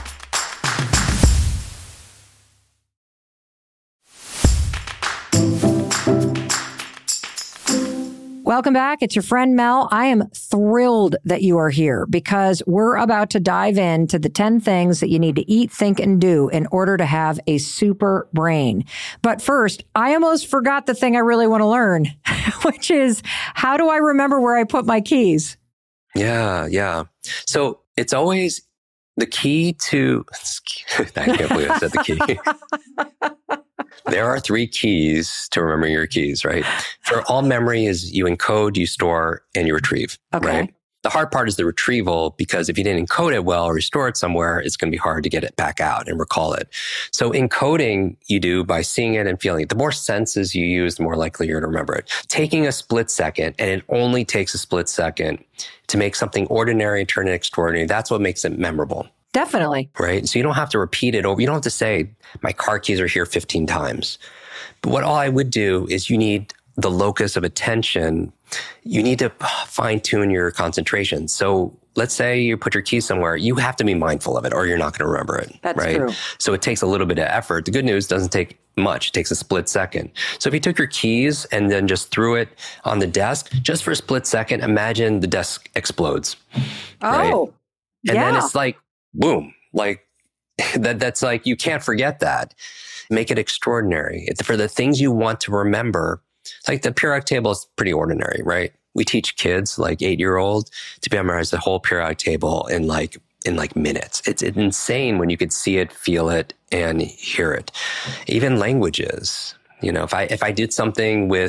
Welcome back. It's your friend Mel. I am thrilled that you are here because we're about to dive into the ten things that you need to eat, think, and do in order to have a super brain. But first, I almost forgot the thing I really want to learn, which is how do I remember where I put my keys? Yeah, yeah. So it's always the key to, I can't believe I said the key. There are three keys to remembering your keys, right? For all memory is you encode, you store, and you retrieve, okay. right? The hard part is the retrieval because if you didn't encode it well or store it somewhere, it's going to be hard to get it back out and recall it. So encoding you do by seeing it and feeling it. The more senses you use, the more likely you're to remember it. Taking a split second, and it only takes a split second to make something ordinary and turn it extraordinary. That's what makes it memorable. Definitely. Right? So you don't have to repeat it over. You don't have to say, my car keys are here fifteen times. But what all I would do is you need the locus of attention. You need to fine tune your concentration. So let's say you put your keys somewhere. You have to be mindful of it or you're not going to remember it. That's right? true. So it takes a little bit of effort. The good news doesn't take much. It takes a split second. So if you took your keys and then just threw it on the desk, just for a split second, imagine the desk explodes. Oh, right? And yeah. then it's like, boom, like that, that's like, you can't forget that. Make it extraordinary. If, for the things you want to remember, like the periodic table is pretty ordinary, right? We teach kids like eight year old to memorize the whole periodic table in like, in like minutes. It's, it's insane when you could see it, feel it, and hear it. Even languages. You know, if I, if I did something with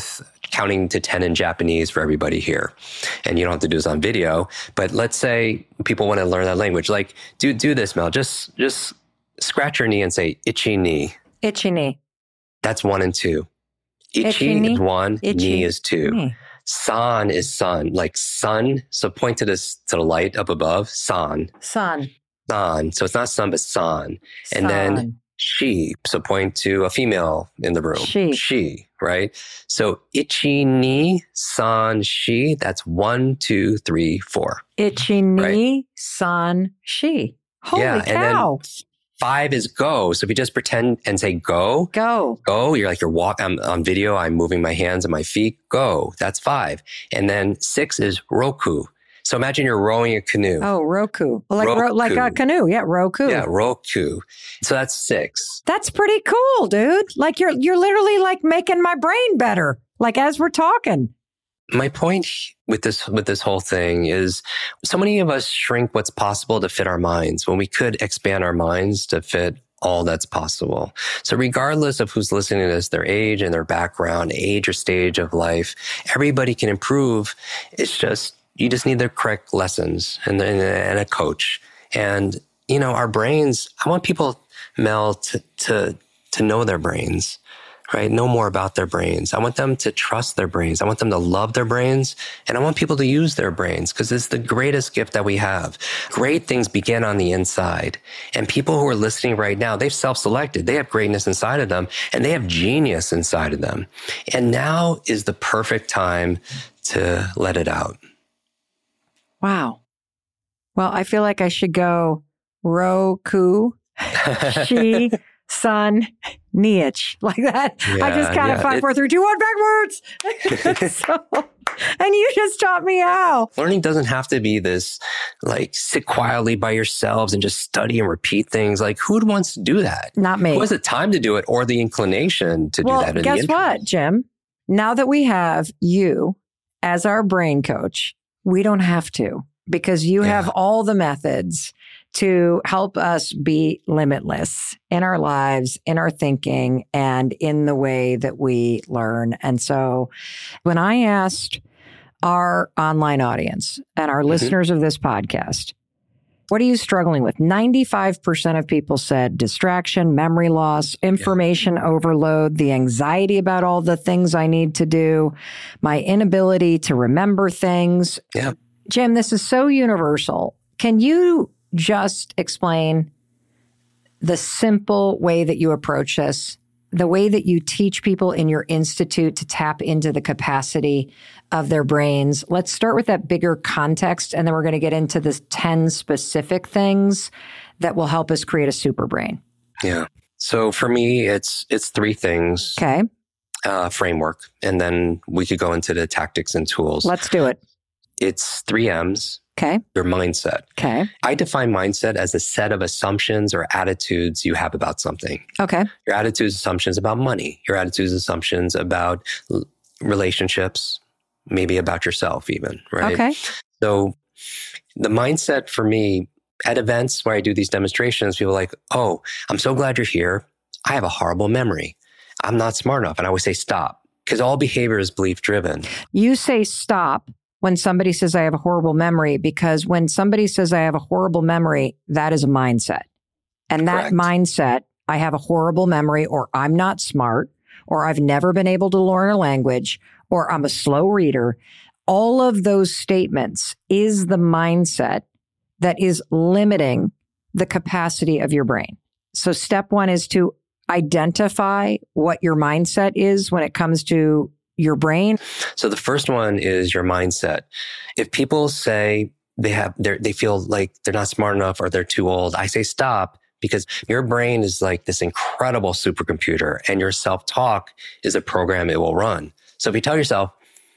counting to ten in Japanese for everybody here. And you don't have to do this on video, but let's say people want to learn that language. Like, do do this, Mel. Just just scratch your knee and say, itchy knee. Itchy knee. That's one and two. Ichi Itchy is one, Itchy knee is two. knee. San is sun, like sun. So point to this, to the light up above, san. Sun. San. So it's not sun, but san. And then San. she. So point to a female in the room. She. She, right? So ichi ni, san, shi. That's one, two, three, four. Itchy knee, san, she. Holy yeah, cow. and then five is go. So if you just pretend and say go, Go. go, you're like, you're walk, I'm on video, I'm moving my hands and my feet, go. That's five. And then six is roku. So imagine you're rowing a canoe. Oh, Roku. Like, Roku. ro- like a canoe. Yeah, Roku. Yeah, roku. So that's six. That's pretty cool, dude. Like you're you're literally like making my brain better. Like as we're talking. My point with this with this whole thing is so many of us shrink what's possible to fit our minds when we could expand our minds to fit all that's possible. So regardless of who's listening to this, their age and their background, age or stage of life, everybody can improve. It's just, you just need the correct lessons and, and, and a coach. And, you know, our brains, I want people, Mel, to, to, to know their brains. Right? Know more about their brains. I want them to trust their brains. I want them to love their brains. And I want people to use their brains because it's the greatest gift that we have. Great things begin on the inside. And people who are listening right now, they've self-selected. They have greatness inside of them and they have genius inside of them. And now is the perfect time to let it out. Wow. Well, I feel like I should go Roku, she, son, niche, like that. Yeah, I just counted yeah, five, it- four, three, two, one backwards. So, and you just taught me how. Learning doesn't have to be this, like, sit quietly by yourselves and just study and repeat things. Like, who wants to do that? Not me. Who has the time to do it or the inclination to Well, do that? in guess the what, Jim? Now that we have you as our brain coach, we don't have to because you Yeah. have all the methods to help us be limitless in our lives, in our thinking, and in the way that we learn. And so when I asked our online audience and our Mm-hmm. listeners of this podcast, what are you struggling with? ninety-five percent of people said distraction, memory loss, information overload, the anxiety about all the things I need to do, my inability to remember things. Yeah. Jim, this is so universal. Can you just explain the simple way that you approach this, the way that you teach people in your institute to tap into the capacity of their brains? Let's start with that bigger context, and then we're going to get into the ten specific things that will help us create a super brain. Yeah. So for me, it's it's three things. Okay, Uh, framework, and then we could go into the tactics and tools. let's do it. It's three M's. Okay, Your mindset. okay, I define mindset as a set of assumptions or attitudes you have about something. okay, Your attitudes, assumptions about money. Your attitudes, assumptions about l- relationships, maybe about yourself even, right? okay. So the mindset for me at events where I do these demonstrations, people are like, oh, I'm so glad you're here. I have a horrible memory. I'm not smart enough. And I always say, stop, because all behavior is belief driven. You say stop when somebody says I have a horrible memory, because when somebody says I have a horrible memory, that is a mindset. And that Correct. mindset, I have a horrible memory, or I'm not smart, or I've never been able to learn a language, or I'm a slow reader. All of those statements is the mindset that is limiting the capacity of your brain. So step one is to identify what your mindset is when it comes to your brain. So the first one is your mindset. If people say they have, they they feel like they're not smart enough or they're too old, I say stop, because your brain is like this incredible supercomputer and your self-talk is a program it will run. So if you tell yourself,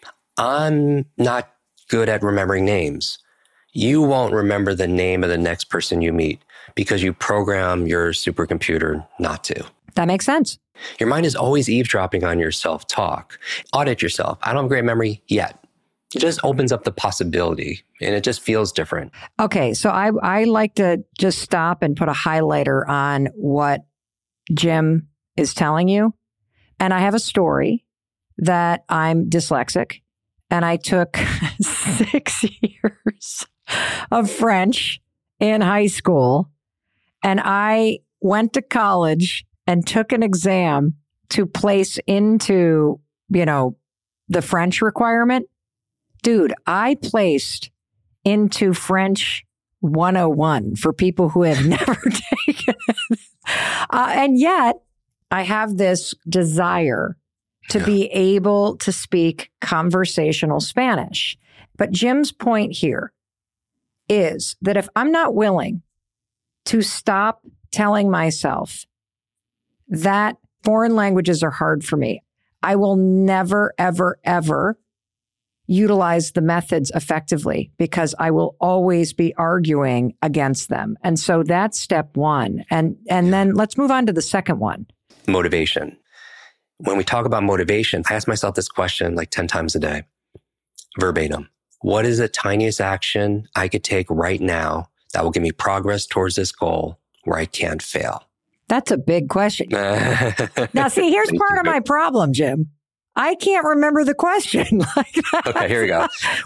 I'm not good at remembering names, you won't remember the name of the next person you meet because you program your supercomputer not to. That makes sense. Your mind is always eavesdropping on your self-talk. Audit yourself. I don't have great memory yet. It just opens up the possibility and it just feels different. Okay, so I I like to just stop and put a highlighter on what Jim is telling you. And I have a story that I'm dyslexic and I took six years of French in high school. And I went to college and took an exam to place into, you know, the French requirement. Dude, I placed into French one oh one for people who have never taken it. Uh, and yet I have this desire to yeah. be able to speak conversational Spanish. But Jim's point here is that if I'm not willing to stop telling myself that foreign languages are hard for me, I will never, ever, ever utilize the methods effectively because I will always be arguing against them. And so that's step one. And and yeah. then let's move on to the second one. Motivation. When we talk about motivation, I ask myself this question like ten times a day, verbatim. What is the tiniest action I could take right now that will give me progress towards this goal where I can't fail? That's a big question. Now, see, here's part of my problem, Jim. I can't remember the question. Like okay, here we go.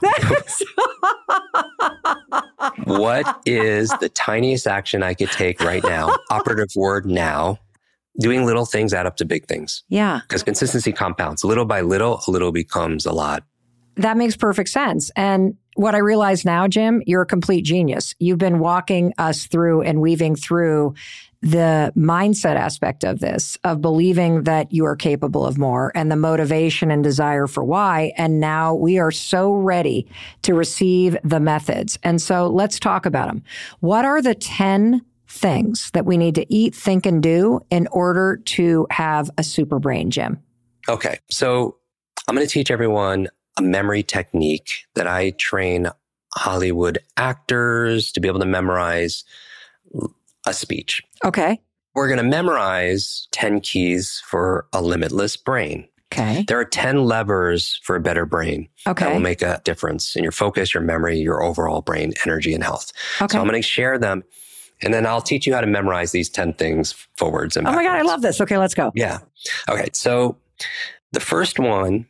What is the tiniest action I could take right now? Operative word now. Doing little things add up to big things. Yeah. Because consistency compounds. Little by little, a little becomes a lot. That makes perfect sense. And what I realize now, Jim, you're a complete genius. You've been walking us through and weaving through the mindset aspect of this, of believing that you are capable of more and the motivation and desire for why. And now we are so ready to receive the methods. And so let's talk about them. What are the ten things that we need to eat, think, and do in order to have a super brain, Jim? Okay. So I'm going to teach everyone a memory technique that I train Hollywood actors to be able to memorize a speech. Okay. We're going to memorize ten keys for a limitless brain. Okay. There are ten levers for a better brain. Okay. That will make a difference in your focus, your memory, your overall brain energy and health. Okay. So I'm going to share them and then I'll teach you how to memorize these ten things forwards and backwards. Oh my God, I love this. Okay, let's go. Yeah. Okay. So the first one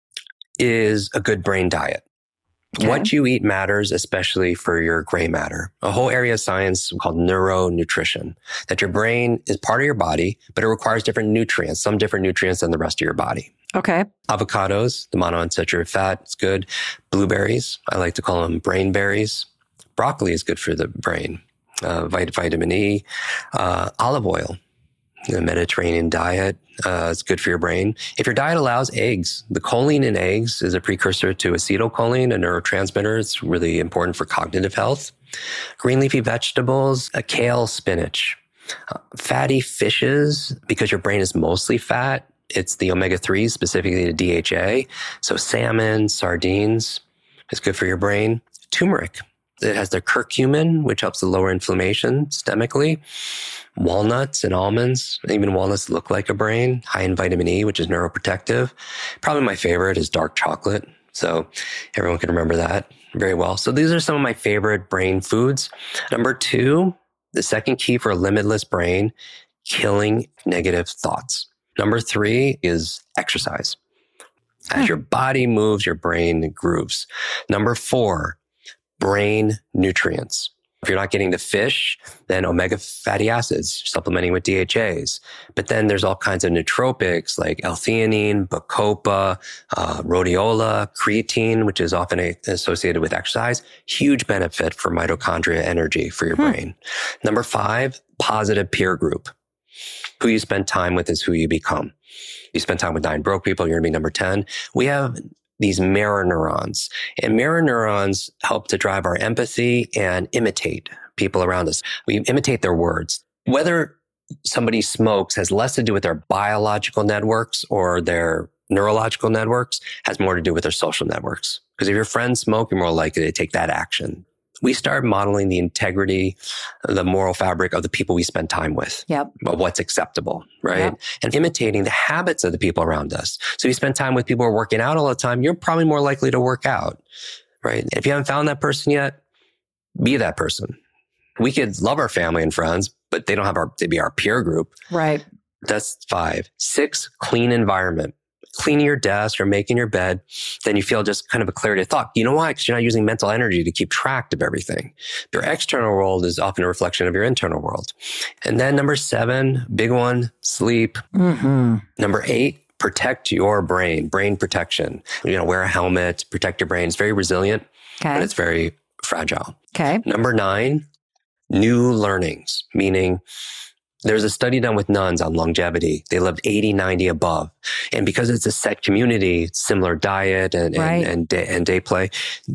is a good brain diet. Okay. What you eat matters, especially for your gray matter. A whole area of science called neuronutrition, that your brain is part of your body, but it requires different nutrients, some different nutrients than the rest of your body. Okay. Avocados, the monounsaturated fat, it's good. Blueberries, I like to call them brain berries. Broccoli is good for the brain. Uh, vit- vitamin E, uh, olive oil. The Mediterranean diet uh, is good for your brain. If your diet allows eggs, the choline in eggs is a precursor to acetylcholine, a neurotransmitter. It's really important for cognitive health. Green leafy vegetables, a kale, spinach. Uh, fatty fishes, because your brain is mostly fat, it's the omega threes, specifically the D H A. So salmon, sardines is good for your brain. Turmeric. It has the curcumin, which helps to lower inflammation stomachically. Walnuts and almonds, even walnuts look like a brain. High in vitamin E, which is neuroprotective. Probably my favorite is dark chocolate. So everyone can remember that very well. So these are some of my favorite brain foods. Number two, the second key for a limitless brain, killing negative thoughts. Number three is exercise. As your body moves, your brain grooves. Number four, brain nutrients. If you're not getting the fish, then omega fatty acids, supplementing with D H As. But then there's all kinds of nootropics like L-theanine, Bacopa, uh, rhodiola, creatine, which is often a, associated with exercise. Huge benefit for mitochondria energy for your hmm. brain. Number five, positive peer group. Who you spend time with is who you become. You spend time with nine broke people, you're going to be number ten. We have these mirror neurons. And mirror neurons help to drive our empathy and imitate people around us. We imitate their words. Whether somebody smokes has less to do with their biological networks or their neurological networks, has more to do with their social networks. Because if your friends smoke, you're more likely to take that action. We start modeling the integrity, the moral fabric of the people we spend time with. Yep. About what's acceptable, right? Yep. And imitating the habits of the people around us. So if you spend time with people who are working out all the time, you're probably more likely to work out, right? If you haven't found that person yet, be that person. We could love our family and friends, but they don't have our, to be our peer group. Right. That's five. Six, clean environment. cleaning your desk or making your bed, then you feel just kind of a clarity of thought. You know why? Because you're not using mental energy to keep track of everything. Your external world is often a reflection of your internal world. And then number seven, big one, sleep. Mm-hmm. Number eight, protect your brain, brain protection. You know, wear a helmet, protect your brain. It's very resilient, Okay. but it's very fragile. Okay. Number nine, new learnings, meaning there's a study done with nuns on longevity. They lived eighty, ninety above. And because it's a set community, similar diet and, Right. and, and, day, and day play,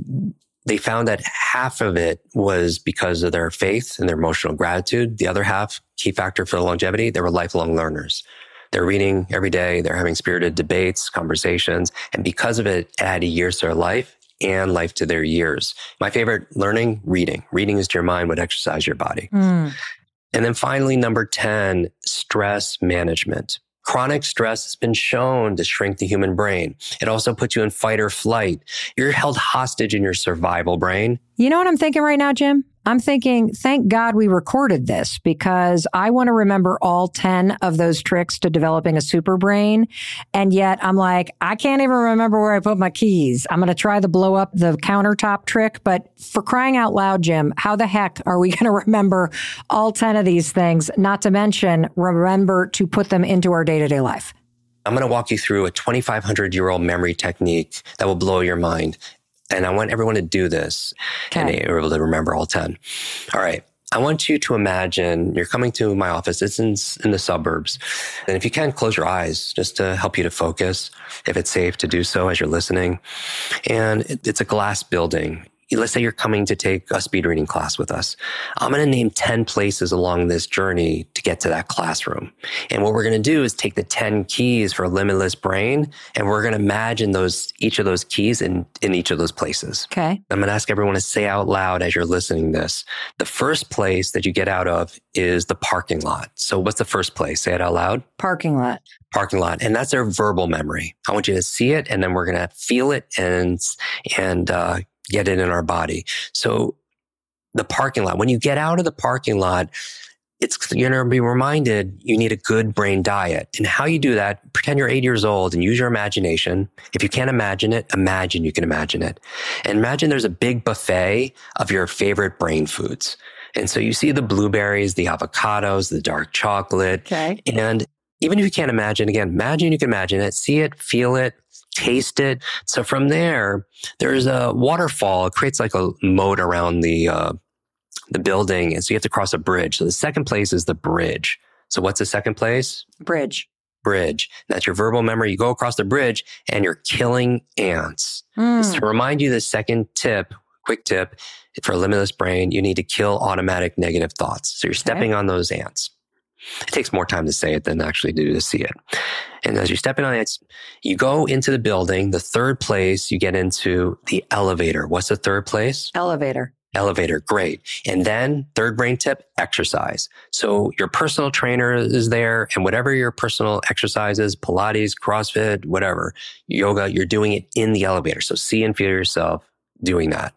they found that half of it was because of their faith and their emotional gratitude. The other half, key factor for longevity, they were lifelong learners. They're reading every day. They're having spirited debates, conversations. And because of it, it added years to their life and life to their years. My favorite learning, reading. Reading is to your mind what exercise your body. Mm. And then finally, number ten, stress management. Chronic stress has been shown to shrink the human brain. It also puts you in fight or flight. You're held hostage in your survival brain. You know what I'm thinking right now, Jim? I'm thinking, thank God we recorded this because I want to remember all ten of those tricks to developing a super brain. And yet I'm like, I can't even remember where I put my keys. I'm going to try the blow up the countertop trick. But for crying out loud, Jim, how the heck are we going to remember all ten of these things? Not to mention, remember to put them into our day-to-day life. I'm going to walk you through a twenty-five hundred year old memory technique that will blow your mind. And I want everyone to do this. Okay. And you're able to remember all ten. All right. I want you to imagine you're coming to my office. It's in, in the suburbs. And if you can, close your eyes just to help you to focus, if it's safe to do so as you're listening. And it, it's a glass building. Let's say you're coming to take a speed reading class with us. I'm going to name ten places along this journey to get to that classroom. And what we're going to do is take the ten keys for a limitless brain, and we're going to imagine those, each of those keys in, in each of those places. Okay. I'm going to ask everyone to say out loud as you're listening to this. The first place that you get out of is the parking lot. So what's the first place? Say it out loud. Parking lot. Parking lot. And that's their verbal memory. I want you to see it, and then we're going to feel it and, and, uh, get it in our body. So the parking lot, when you get out of the parking lot, it's, you're going to be reminded you need a good brain diet. And how you do that, pretend you're eight years old and use your imagination. If you can't imagine it, imagine you can imagine it. And imagine there's a big buffet of your favorite brain foods. And so you see the blueberries, the avocados, the dark chocolate. Okay. And even if you can't imagine, again, imagine you can imagine it, see it, feel it, taste it. So from there, there's a waterfall. It creates like a moat around the uh, the building. And so you have to cross a bridge. So the second place is the bridge. So what's the second place? Bridge. Bridge. That's your verbal memory. You go across the bridge and you're killing ants. Mm. So to remind you, the second tip, quick tip for a limitless brain, you need to kill automatic negative thoughts. So you're stepping Okay. on those ants. It takes more time to say it than actually do to see it. And as you're stepping on it, you go into the building. The third place, you get into the elevator. What's the third place? Elevator. Elevator. Great. And then third brain tip, exercise. So your personal trainer is there, and whatever your personal exercises, Pilates, CrossFit, whatever, yoga, you're doing it in the elevator. So see and feel yourself doing that.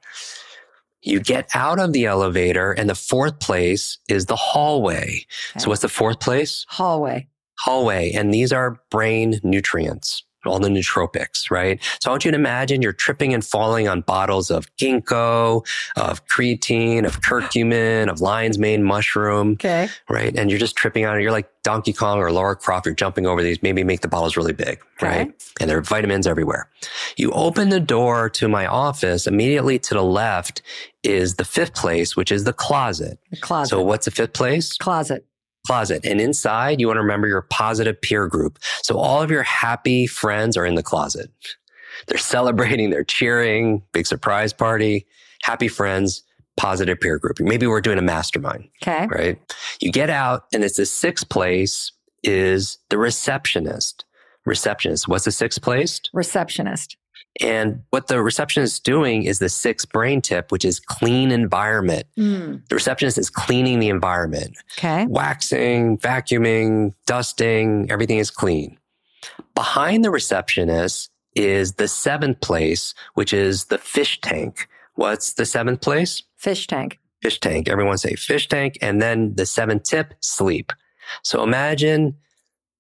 You get out of the elevator, and the fourth place is the hallway. Okay. So what's the fourth place? Hallway. Hallway. And these are brain nutrients, all the nootropics, right? So I want you to imagine you're tripping and falling on bottles of ginkgo, of creatine, of curcumin, of lion's mane mushroom, Okay. right? And you're just tripping on it. You're like Donkey Kong or Lara Croft. You're jumping over these, maybe make the bottles really big, right? Okay. And there are vitamins everywhere. You open the door to my office. Immediately to the left is the fifth place, which is the closet. The closet. So what's the fifth place? Closet. Closet. And inside, you want to remember your positive peer group. So all of your happy friends are in the closet. They're celebrating, they're cheering, big surprise party, happy friends, positive peer group. Maybe we're doing a mastermind, Okay. right? You get out, and it's the sixth place is the receptionist. Receptionist. What's the sixth place? Receptionist. And what the receptionist is doing is the sixth brain tip, which is clean environment. Mm. The receptionist is cleaning the environment. Okay. Waxing, vacuuming, dusting, everything is clean. Behind the receptionist is the seventh place, which is the fish tank. What's the seventh place? Fish tank. Fish tank. Everyone say fish tank. And then the seventh tip, sleep. So imagine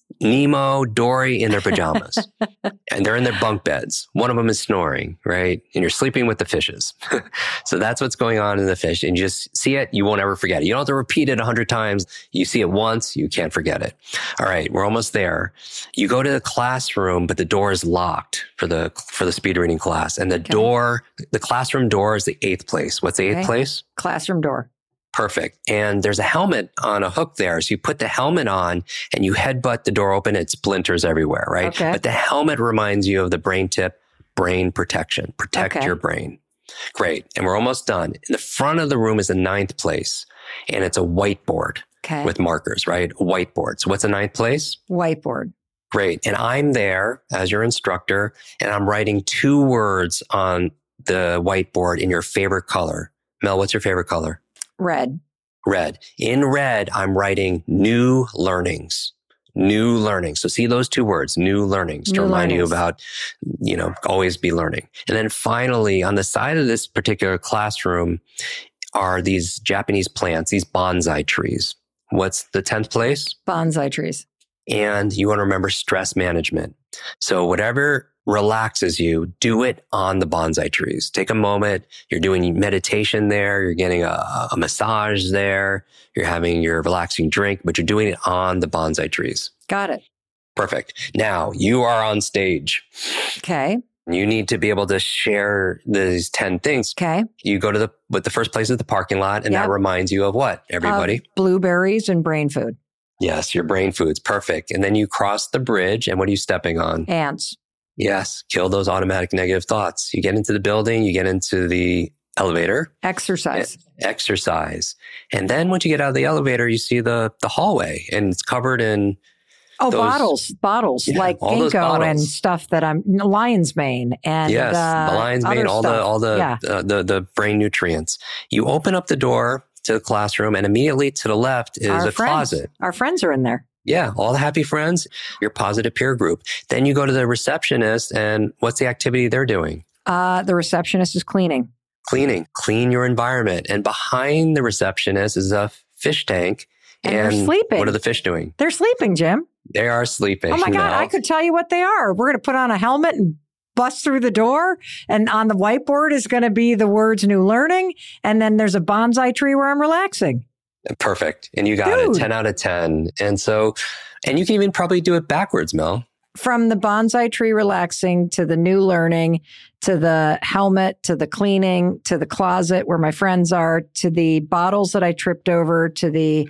Nemo, Dory in their pajamas. And they're in their bunk beds. One of them is snoring, right? And you're sleeping with the fishes. So that's what's going on in the fish. And you just see it, you won't ever forget it. You don't have to repeat it a hundred times. You see it once, you can't forget it. All right, we're almost there. You go to the classroom, but the door is locked for the for the speed reading class. And the okay. door, the classroom door is the eighth place. What's the eighth okay. place? Classroom door. Perfect. And there's a helmet on a hook there. So you put the helmet on and you headbutt the door open. It splinters everywhere, right? Okay. But the helmet reminds you of the brain tip, brain protection. Protect okay. your brain. Great. And we're almost done. In the front of the room is the ninth place. And it's a whiteboard okay. with markers, right? A whiteboard. So what's the ninth place? Whiteboard. Great. And I'm there as your instructor, and I'm writing two words on the whiteboard in your favorite color. Mel, what's your favorite color? Red. Red. In red, I'm writing new learnings. New learnings. So see those two words, new learnings, to new remind learnings. you about, you know, always be learning. And then finally, on the side of this particular classroom are these Japanese plants, these bonsai trees. What's the tenth place? Bonsai trees. And you want to remember stress management. So whatever relaxes you, do it on the bonsai trees. Take a moment. You're doing meditation there. You're getting a, a massage there. You're having your relaxing drink, but you're doing it on the bonsai trees. Got it. Perfect. Now you are on stage. Okay. You need to be able to share these ten things. Okay. You go to the, but the first place is the parking lot, and yep. that reminds you of what, everybody? Of blueberries and brain food. Yes, your brain foods. Perfect. And then you cross the bridge, and what are you stepping on? Ants. Yes. Kill those automatic negative thoughts. You get into the building, you get into the elevator. Exercise. Exercise. And then once you get out of the elevator, you see the, the hallway, and it's covered in Oh, those, bottles, bottles yeah, like ginkgo and stuff that I'm lion's mane and yes, uh, the lion's mane, all stuff. the all the, yeah. uh, the the brain nutrients. You open up the door to the classroom, and immediately to the left is Our a friends. closet. Our friends are in there. Yeah, all the happy friends, your positive peer group. Then you go to the receptionist, and what's the activity they're doing? Uh, the receptionist is cleaning. Cleaning. Clean your environment. And behind the receptionist is a fish tank. And, and they're sleeping. What are the fish doing? They're sleeping, Jim. They are sleeping. Oh my God, now. I could tell you what they are. We're going to put on a helmet and bust through the door. And on the whiteboard is going to be the words new learning. And then there's a bonsai tree where I'm relaxing. Perfect. And you got Dude. it, ten out of ten. And so, and you can even probably do it backwards, Mel. From the bonsai tree relaxing to the new learning, to the helmet, to the cleaning, to the closet where my friends are, to the bottles that I tripped over, to the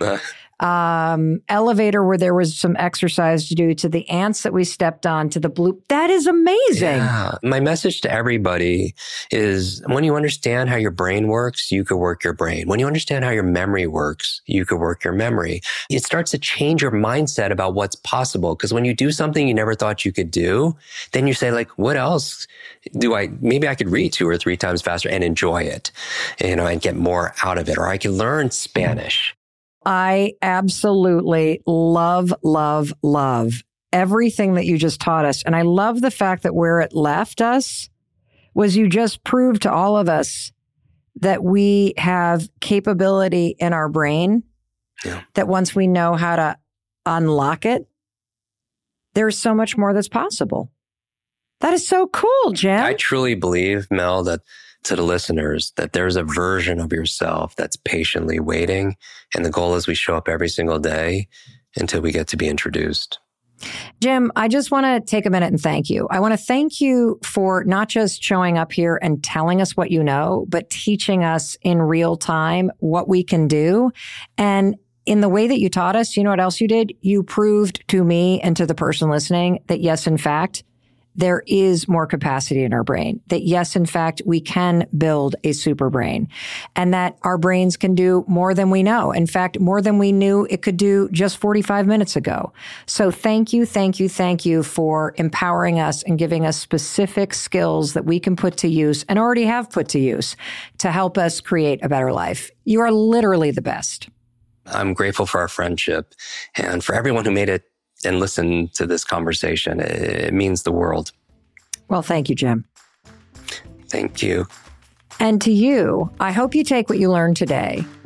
um, elevator where there was some exercise to do, to the ants that we stepped on, to the blue. That is amazing. Yeah. My message to everybody is when you understand how your brain works, you could work your brain. When you understand how your memory works, you could work your memory. It starts to change your mindset about what's possible. Because when you do something you never thought you could do, then you say like, what else do I, maybe I could read two or three times faster and enjoy it, you know, and get more out of it. Or I could learn Spanish. I absolutely love, love, love everything that you just taught us. And I love the fact that where it left us was you just proved to all of us that we have capability in our brain, yeah. that once we know how to unlock it, there's so much more that's possible. That is so cool, Jim. I truly believe, Mel, that to the listeners, that there's a version of yourself that's patiently waiting. And the goal is we show up every single day until we get to be introduced. Jim, I just want to take a minute and thank you. I want to thank you for not just showing up here and telling us what you know, but teaching us in real time what we can do. And in the way that you taught us, you know what else you did? You proved to me and to the person listening that yes, in fact, there is more capacity in our brain, that yes, in fact, we can build a super brain, and that our brains can do more than we know. In fact, more than we knew it could do just forty-five minutes ago. So thank you, thank you, thank you for empowering us and giving us specific skills that we can put to use and already have put to use to help us create a better life. You are literally the best. I'm grateful for our friendship and for everyone who made it and listen to this conversation. It means the world. Well, thank you, Jim. Thank you. And to you, I hope you take what you learned today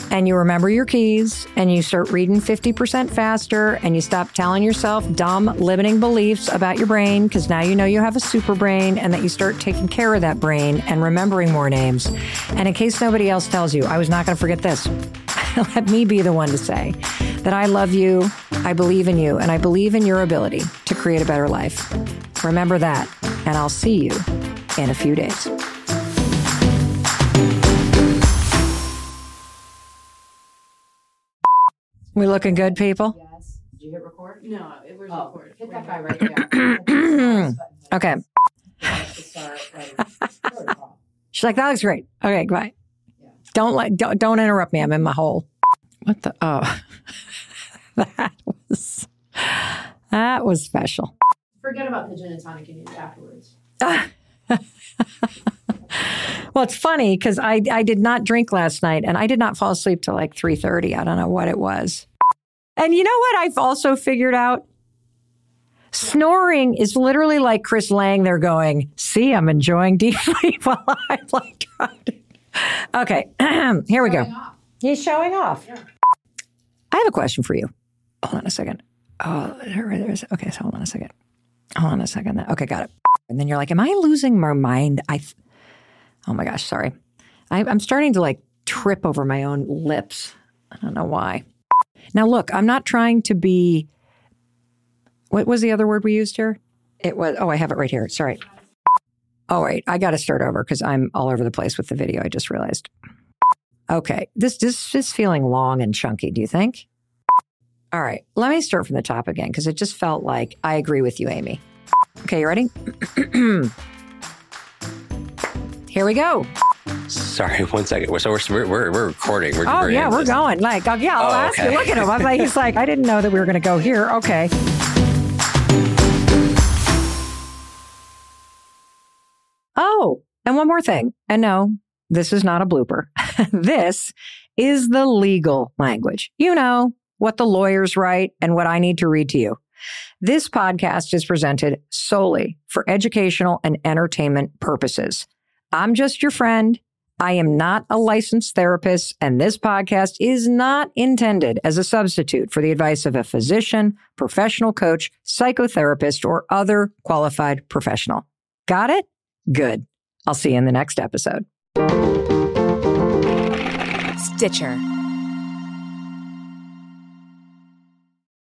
and you remember your keys and you start reading fifty percent faster and you stop telling yourself dumb limiting beliefs about your brain because now you know you have a super brain and that you start taking care of that brain and remembering more names. And in case nobody else tells you, I was not going to forget this. Let me be the one to say that I love you, I believe in you, and I believe in your ability to create a better life. Remember that, and I'll see you in a few days. We looking good, people? Yes. Did you hit record? No, it was Oh, recorded. hit that guy right there. Okay. She's like, that looks great. Okay, goodbye. Yeah. Don't let don't don't interrupt me. I'm in my hole. What the oh that was that was special. Forget about the gin and tonic and eat afterwards. Well, it's funny because I, I did not drink last night and I did not fall asleep till like three thirty. I don't know what it was. And you know what I've also figured out? Snoring is literally like Chris laying there going, see, I'm enjoying deep sleep while I'm like trying to. Okay, here we go. He's showing off. Yeah. I have a question for you. Hold on a second. Oh, there it is. Okay, so hold on a second. Hold on a second. Okay, got it. And then you're like, am I losing my mind? I, th- oh my gosh, sorry. I, I'm starting to like trip over my own lips. I don't know why. Now, look, I'm not trying to be, what was the other word we used here? It was, oh, I have it right here. Sorry. Oh, wait, I got to start over because I'm all over the place with the video. I just realized. Okay, this, this is feeling long and chunky, do you think? All right, let me start from the top again because it just felt like I agree with you, Amy. Okay, you ready? Here we go. Sorry, one second. So we're we're we're recording. We're, Oh, we're yeah, in we're this. going. Like, oh, yeah, I'll Oh, ask okay. you. Look at him. I'm like, he's like, I didn't know that we were going to go here. Okay. Oh, and one more thing. And no, this is not a blooper. This is the legal language. You know, what the lawyers write and what I need to read to you. This podcast is presented solely for educational and entertainment purposes. I'm just your friend. I am not a licensed therapist, and this podcast is not intended as a substitute for the advice of a physician, professional coach, psychotherapist, or other qualified professional. Got it? Good. I'll see you in the next episode. Stitcher.